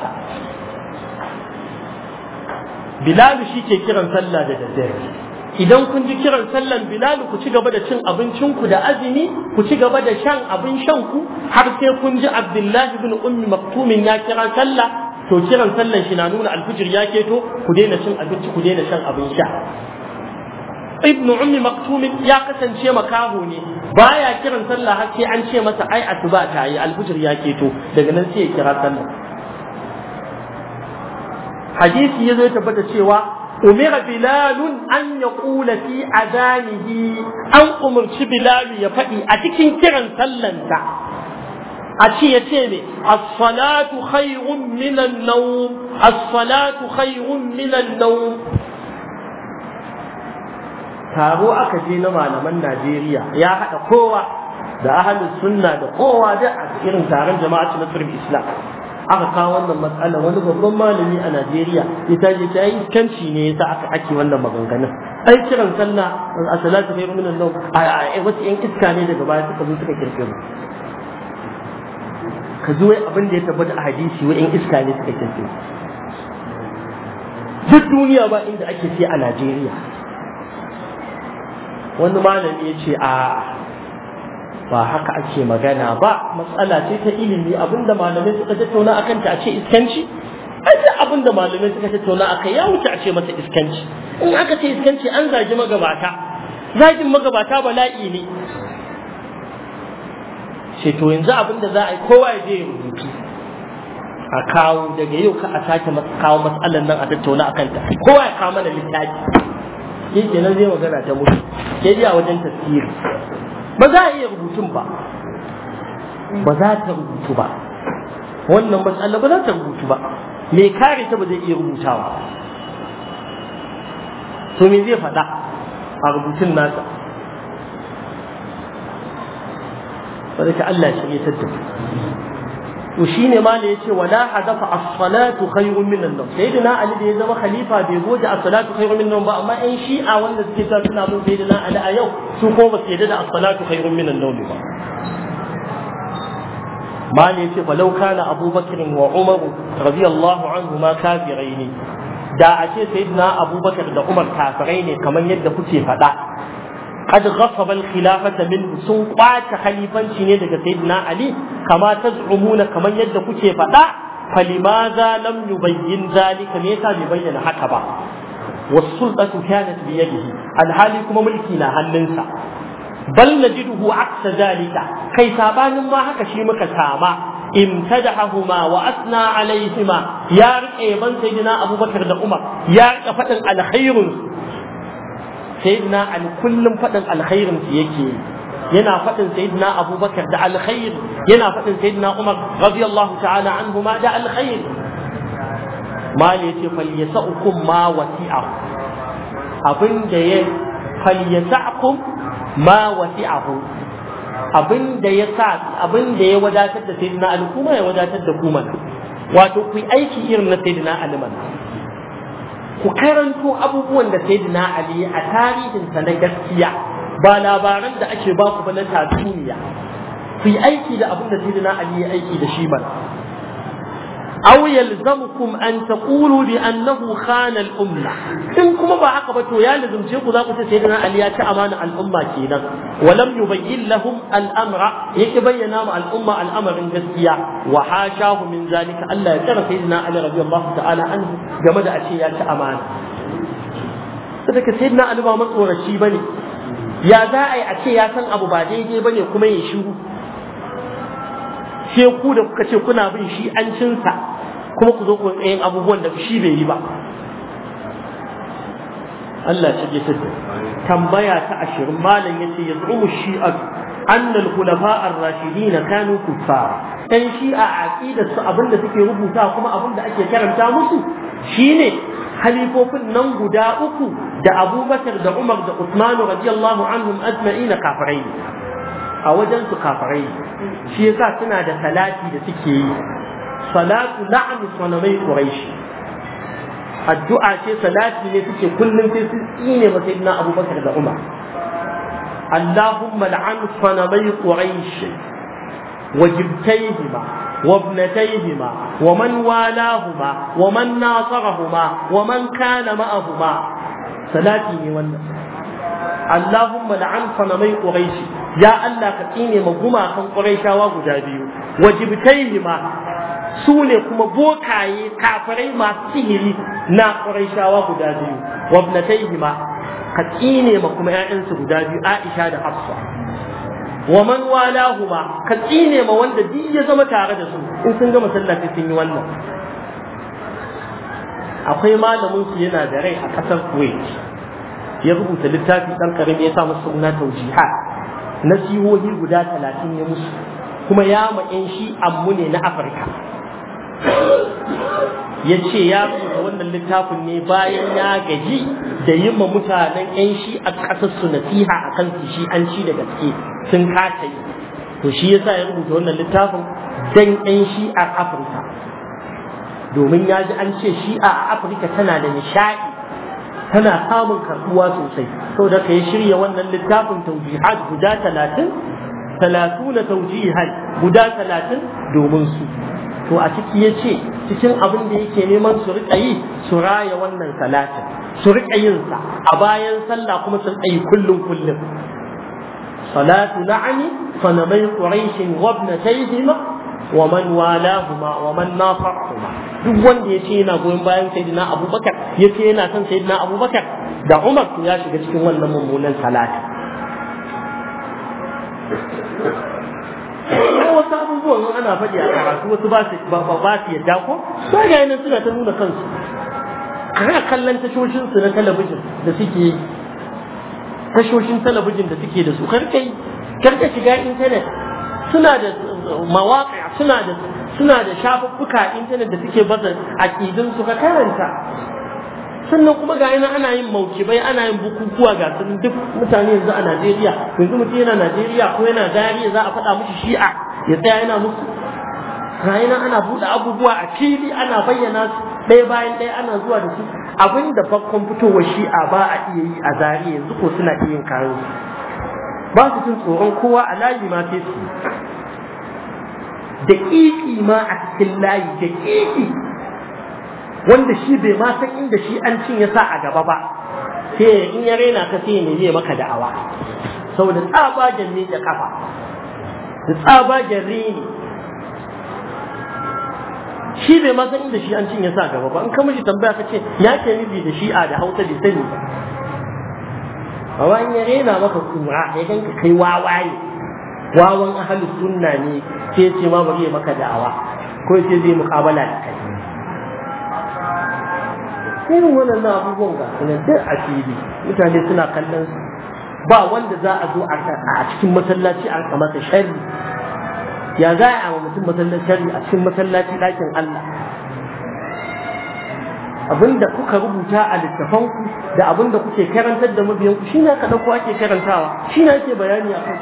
بلال شيء كيران صلى ددare idan kun ji kiran sallan Bilal ku ci gaba da cin abincinku da azumi, ku ci gaba da shan abin shanku har sai kun ji Abdullahi ibn Ummi Maktum ya kira sallah, to kiran sallan shi na nuna alfijir ya keto, ku daina cin abinci ku daina shan abin sha. Ibn Ummi Maktum ya kasance makaho ne, baya kiran sallah har sai an ce masa ai asuba ta yi alfijir ya keto, daga nan sai ya kira sallah. hadisi yazo ya tabbata cewa umira bilalun an yaqula fi adanihi, an umarci Bilal ya faɗi a cikin kiran sallanta a ce ya ce ne as-salatu khayrun minan nawm, as-salatu khayrun minan nawm. taro aka je na malaman Najeriya ya haɗa kowa da ahlus sunna da kowa da irin taron jama'atu nasrul islam. aka kawo wannan matsala, wani babban malami a Najeriya ya taje ta yi kanci ne yasa ake wannan maganganun. ai kiran sallah as-salatu khayrun minan nawm wasu yan iska ne daga baya suka zo suka kirkiro. ka zo abin da ya tabbata a hadisi wa yan iska ne suka kirkiro. duk duniya ba inda ake ce a Najeriya. wani malami ya ce ba haka ake magana ba, matsala ce ta ilimi. abinda malamai suka tattauna akan ta a ce iskanci, ai sai abinda malamai suka tattauna akai ya wuce a ce masa iskanci. in aka ce iskanci an zagi magabata, zagin magabata bala'i ne. ce to yanzu abinda za a yi kowa ya je ya rubutu a kawo daga yau ka a sake kawo matsalar nan a tattauna akan ta, kowa ya kawo mana littafi. yake nan zai magana ta mutu sai dai a wajen tafsiri ba za a iya rubutun ba, ba za ta rubutu ba wannan matsala, ba za ta rubutu ba. mai kare ta ba zai iya rubutawa, to me zai faɗa a rubutun nasa? sadaka Allah shi ya tattauna. to shine ma ne yace wala hadafa as-salatu khayrun min an-nawm. sayyidina Ali da ya zama khalifa bai goje as-salatu khayrun min an-nawm ba, amma in shi'a wanda suke ta suna mun sayyidina Ali a yau su ko ba su yadda da as-salatu khayrun min an-nawm ba. ma ne yace falau kana Abu Bakr wa Umar radiyallahu anhuma kafiraini, da a ce sayyidina Abu Bakr da Umar kafirai ne kamar yadda kuke faɗa. قد غصب الخلافة منه سن قاط خليفانشي ne daga sayyidina Ali kama tazumuna kaman yadda kuke faɗa. falimaza lam yubayyin zalika, me yasa bai bayyana haka ba? was-sultatu kanat bi yadihi, alhali kuma mulki na hannunsa. bal najiduhu aksa zalika, kai sabanin ma haka shi muka sama. imtadahuma wa asna alaihima, ya rike ban sayyidina Abubakar da Umar, ya rike faɗin alkhairun sayyidina Ali kullum faɗin alkhairin su yake, yana faɗin sayyidina Abubakar da alkhair, yana faɗin sayyidina Umar radiyallahu ta'ala anhuma da alkhair. mali yace falyasa'ukum ma wasi'ahu abinda ya falyasa'ukum ma wasi'ahu abinda ya wadatar da sayyidina Ali kuma ya wadatar da kuma wato ku aiki irin na sayyidina Ali man ku karanto abubuwan da sayyidina Ali a tarihin sa na gaskiya ba labaran da ake ba ku ba na tatsuniya ku aiki da abin da sayyidina Ali ya aiki da shi man aw yalzamukum an taqulu bi annahu khana al-umma in kuma ba haka ba to ya lazumce ku za ku ce sayyidina Ali ya ci amana al-umma kenan walam yubayyin lahum al-amra yake bayyana ma al-umma al-amarin gaskiya wa hashahu min zalika Allah ya tsara sayyidina Ali radiyallahu ta'ala anhu game da a ce ya ci amana sadaka sayyidina Ali ba matsoraci bane ya za a yi a ce ya san abu ba daidai bane kuma ya shiru sai ku da kuka ce kuna bin shi an cinsa kuma ku zo ku yin abubuwan da shi bai yi ba Allah ya ce tambaya ta 20 malam yace yaz'umu shi'a anna al-khulafa ar-rashidin kanu kuffar dan shi'a aqidar su abinda suke rubuta kuma abinda ake karanta musu shine halifofin nan guda uku da Abubakar da Umar da Uthman radiyallahu anhum ajma'in kafirai a wajen su kafirai shi yasa suna da salati da suke yi salatu la'an sanamai quraish addu'a ce salati ne suke kullum sai su tsine ma sayyidina Abubakar da Umar Allahumma la'an sanamai quraish wajibtayhima وابنتيهما ومن والاهما ومن ناصرهما ومن كان معهما salati ne wannan Allahumma la'an sanamai quraish ya Allah ka tsine ma gumakan quraishawa guda biyu wajibtaihima sune kuma bokaye kafirai masu sihiri na quraishawa guda biyu wabnataihima ka tsine ma kuma ƴaƴansu guda biyu Aisha da Hafsa wa man walahuma ka tsine ma wanda duk ya zama tare da su in sun ga masallaci sun yi wannan akwai malamin su yana da rai a kasar Kuwait ya rubuta littafi dan karami ya sa masa suna tawjihat nasihohi guda 30 ya musu kuma ya ma yan shi ammu ne na Afirka ya ce ya rubuta wannan littafin ne bayan ya gaji da yin ma mutanen yan shi a ƙasar su nasiha akan shi an ci da gaske sun kasa yi to shi yasa ya rubuta wannan littafin dan yan shi a Afirka domin ya ji an ce shi a Afirka tana da nishaɗi tana samun karbuwa sosai saboda ka ya shirya wannan littafin tawjihat guda 30 tawjihat guda 30 domin su to a ciki yace cikin abin da yake neman su rika yi su raya wannan salatin su rika yin sa a bayan sallah kuma su rika yi kullum salatu la'ani fanamai quraish wa ibnatayhima wa man walahuma wa man nasarhuma duk wanda yace yana goyon bayan sayyidina Abubakar yace yana son sayyidina Abubakar da Umar to ya shiga cikin wannan mummunan salati wasu abubuwan ana faɗi a karatu wasu ba su yadda ko ba ga yanar suna ta nuna kansu kana kallon tashoshinsu na talabijin da suke tashoshin talabijin da suke da su karka shiga intanet suna da mawaƙi suna da shafuffuka intanet da suke baza aƙidun su ka karanta sannan kuma ga yana ana yin maukibai ana yin bukukuwa ga sun duk mutane yanzu a Najeriya yanzu mutum yana Najeriya ko yana Zaria za a faɗa mushi shi'a ya tsaya yana musu ga yana ana buɗe abubuwa a fili ana bayyana su ɗaya bayan ɗaya ana zuwa da su abin da farkon fitowar shi'a ba a iya yi a Zaria yanzu ko suna iya yin kayan su ba su jin tsoron kowa a layi ma sai su da ƙiƙi ma a cikin layi da ƙiƙi wanda shi bai ma san inda shi an cin ya sa a gaba ba sai in ya raina ka sai ne zai maka da'awa saboda tsabagen ne da kafa da tsabagen rini shi bai ma san inda shi an cin ya sa gaba ba in ka mishi tambaya ka ce ya ke nufi da shi'a da Hausa bai sani ba amma in ya raina maka kura ya ganka kai wawaye wawan ahlus sunna ne sai ce ma bari ya maka da'awa ko sai zai muƙabala da kai irin wannan abubuwan ga sunan duk a fili mutane suna kallon su ba wanda za a zo a cikin masallaci a rika masa sharri ya za a yi mutum masallaci sharri a cikin masallaci ɗakin Allah abinda kuka rubuta a littafanku da abinda kuke karantar da mabiyanku shine aka dauko ake karantawa shine ake bayani akan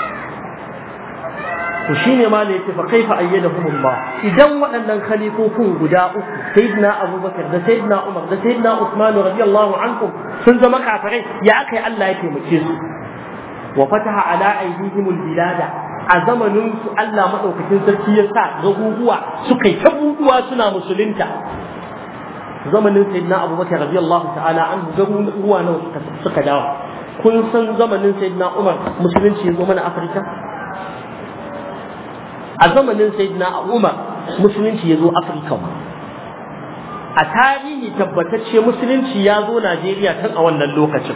to shine ma ne yace fa kaifa ayyadahumullah idan waɗannan khalifofin guda uku sayyidina Abubakar da sayyidina Umar da sayyidina Uthman radiyallahu anhum sun zama kafirai ya akai Allah ya taimake su wa fataha ala aydihimul bilada a zamanin su Allah madaukakin sarki ya sa garuruwa suka yi tabuduwa suna musulunta zamanin sayyidina Abubakar radiyallahu ta'ala anhu garuruwa nawa suka dawo kun san zamanin sayyidina Umar musulunci ya zo mana Afirka a zamanin sayyidina Umar musulunci ya zo Afirka a tarihi tabbatacce musulunci ya zo Najeriya tun a wannan lokacin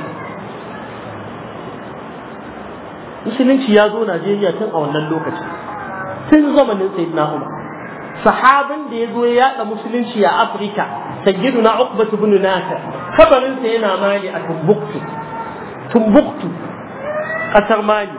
musulunci ya zo Najeriya tun a wannan lokacin tun zamanin sayyidina Umar sahabin da ya zo ya yada musulunci a Afirka sayyiduna Uqbah ibn Nasir kabarin sa yana Mali a Timbuktu kasar Mali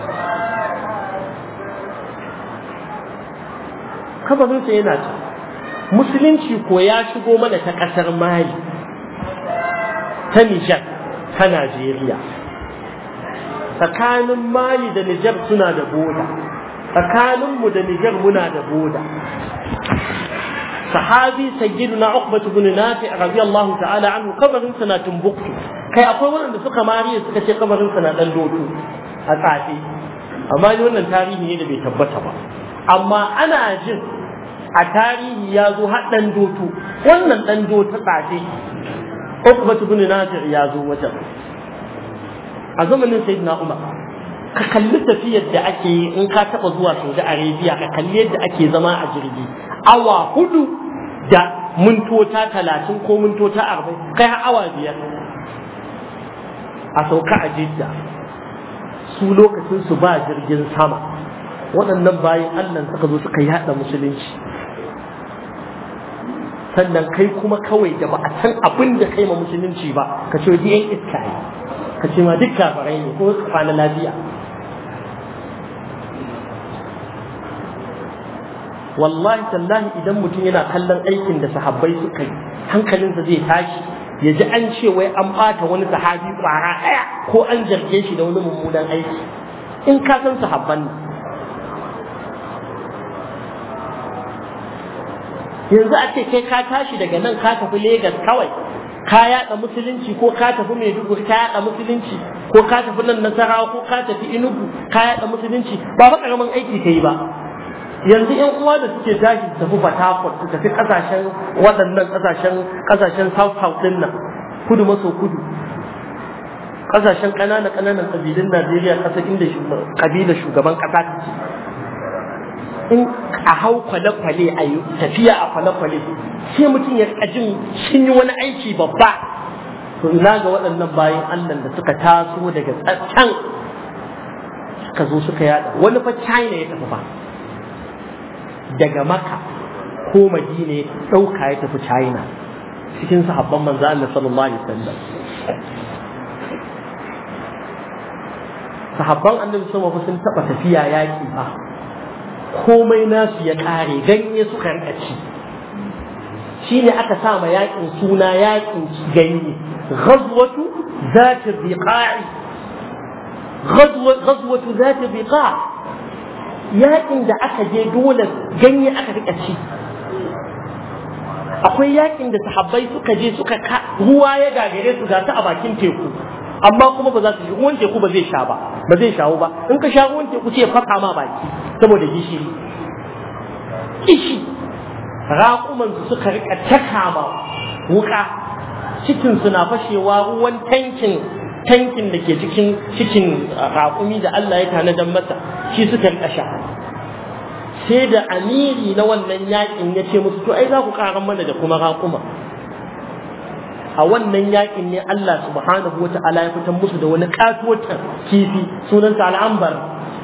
kabarin sa yana ta musulunci ko ya shigo mana ta kasar Mali ta Nijar ta Najeriya tsakanin Mali da Nijar suna da boda tsakaninmu da Nijar muna da boda sahabi sayyiduna Uqbah ibn Nafi radiyallahu ta'ala anhu kabarin sa na Timbuktu kai akwai wanda suka mariya suka ce kabarin sa na dan dodo a tsafe amma wannan tarihi ne da bai tabbata ba amma ana jin a tarihi ya zo har dan doto wannan dan doto tsafe Uqbah ibn Nafi ya zo wajen a zamanin sayyidina Umar ka kalli tafiyar da ake yi in ka taba zuwa Saudi Arabia ka kalli yadda ake zama a jirgi awa 4 da mintota 30 ko mintota 40 kai har awa 5 a sauka a Jidda su lokacin su ba jirgin sama waɗannan bayan Allah suka zo suka yada musulunci sannan kai kuma kawai da ba a san abin da kai ma musulunci ba ka ce diyan iska yi ka ce ma duk kafirai ne ko su kwana lafiya wallahi tallahi idan mutum yana kallon aikin da sahabbai suka yi hankalinsa zai tashi ya ji an ce wai an bata wani sahabi kwara daya ko an jarge shi da wani mummunan aiki in ka san sahabban nan yanzu a ce kai ka tashi daga nan ka tafi Legas kawai ka yada musulunci ko ka tafi Maiduguri ka yada musulunci ko ka tafi nan Nasarawa ko ka tafi Enugu ka yada musulunci ba fa karamin aiki kai ba yanzu ƴan uwa da suke tashi su tafi Port Harcourt su tafi kasashen waɗannan kasashen South din nan kudu maso kudu kasashen ƙananan kabilun Najeriya kasar inda kabilar shugaban kasa take in a hau kwale-kwale a yi tafiya a kwale-kwale sai mutum ya jin sun yi wani aiki babba to ina ga waɗannan bayan Allah da suka taso daga can suka zo suka yada wani fa China ya tafi ba daga Makka ko Madina ya ɗauka ya tafi China cikin sahabban manzo Allah sallallahu alaihi wasallam sahabban annabi sallallahu alaihi wasallam sun taba tafiya yaki ba komai nasu ya kare ganye suka rika ci shine aka sa ma yakin suna yakin ganye ghazwatu zat biqa'i ghazwatu zat biqa' yakin da aka je dole ganye aka rika ci akwai yakin da sahabbai suka je suka ruwa ya gagare su ga ta a bakin teku amma kuma ba za su shi ruwan teku ba zai sha ba ba zai shawo ba in ka sha ruwan teku sai ya faka ma baki saboda gishiri kishi raƙuman su suka rika takama wuka cikin su na fashewa ruwan tankin da ke cikin raƙumi da Allah ya tanadan masa shi suka rika sha sai da amiri na wannan yakin ya ce musu to ai za ku karan mana da kuma raƙuma a wannan yakin ne Allah subhanahu wa ta'ala ya fitar musu da wani katuwar kifi sunansa al'ambar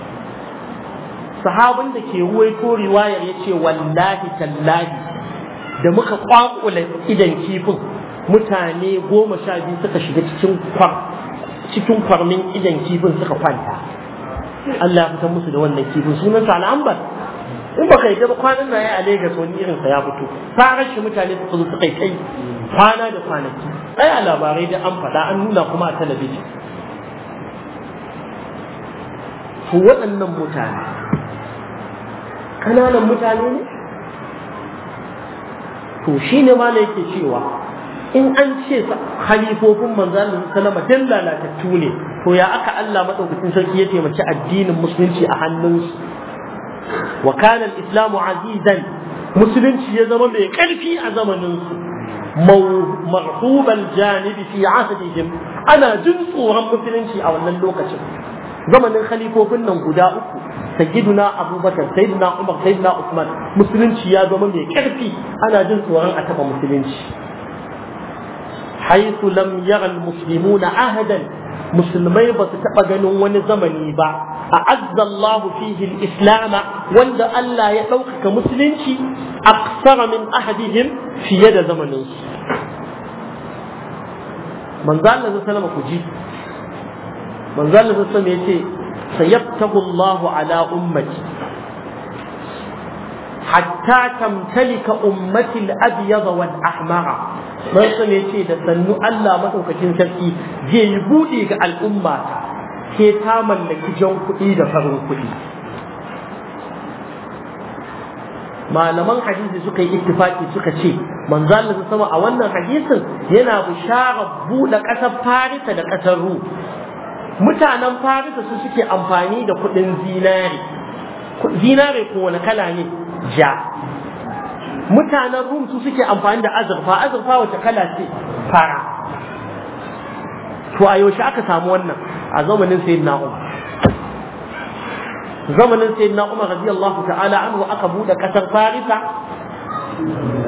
sahabin da ke ruwaito riwayar ya ce wallahi tallahi da muka kwakula idan kifin mutane 12 suka shiga cikin kwarmin idan kifin suka kwanta Allah ya fitar musu da wannan kifin sunansa al'ambar in baka yi ba kwanan na ya a Lagos wani irinsa ya fito farar shi mutane suka zo suka kai kwana da kwanaki ai a labarai da an faɗa an nuna kuma a talabijin. to waɗannan mutane ƙananan mutane ne to shi ne ma yake cewa in an ce khalifofin manzon sallama dan lalatattu ne to ya aka Allah madaukakin sarki ya taimaki addinin musulunci a hannunsu wa kana al-islamu azizan musulunci ya zama mai ƙarfi a zamaninsu marhubal janibi fi ahdihim ana jin tsoron musulunci a wannan lokacin zamanin khalifofin nan guda uku sayyiduna abubakar sayyiduna umar sayyiduna usman musulunci ya zama mai ƙarfi ana jin tsoron a taba musulunci haythu lam yara al-muslimuna ahadan musulmai ba su taba ganin wani zamani ba a'azza Allah fihi al-islam wanda Allah ya ɗaukaka musulunci aksara min ahadihim fiye da zamanin su manzo Allah sallallahu alaihi wasallam ku ji manzo Allah sallallahu alaihi wasallam yace sayabtagu Allah ala ummati hatta tamtalika ummati al-abyad wal ahmara man sane yace da sannu Allah madaukakin sarki zai yi buɗe ga al'umma sai ta mallaki jan kuɗi da farin kuɗi. Malaman hadisi suka yi ittifaki suka ce manzo Allah sama a wannan hadisin yana bishara buɗe ƙasar Farisa da ƙasar Rum. Mutanen Farisa su suke amfani da kuɗin zinare. Zinare ko wani kala ne? Ja. Mutanen Rum su suke amfani da azurfa. Azurfa wace kala ce? Fara. To a yaushe aka samu wannan? A zamanin Sayyidina Umar. Zamanin Sayyidina Umar radiyallahu ta'ala anhu aka buɗe ƙasar Farisa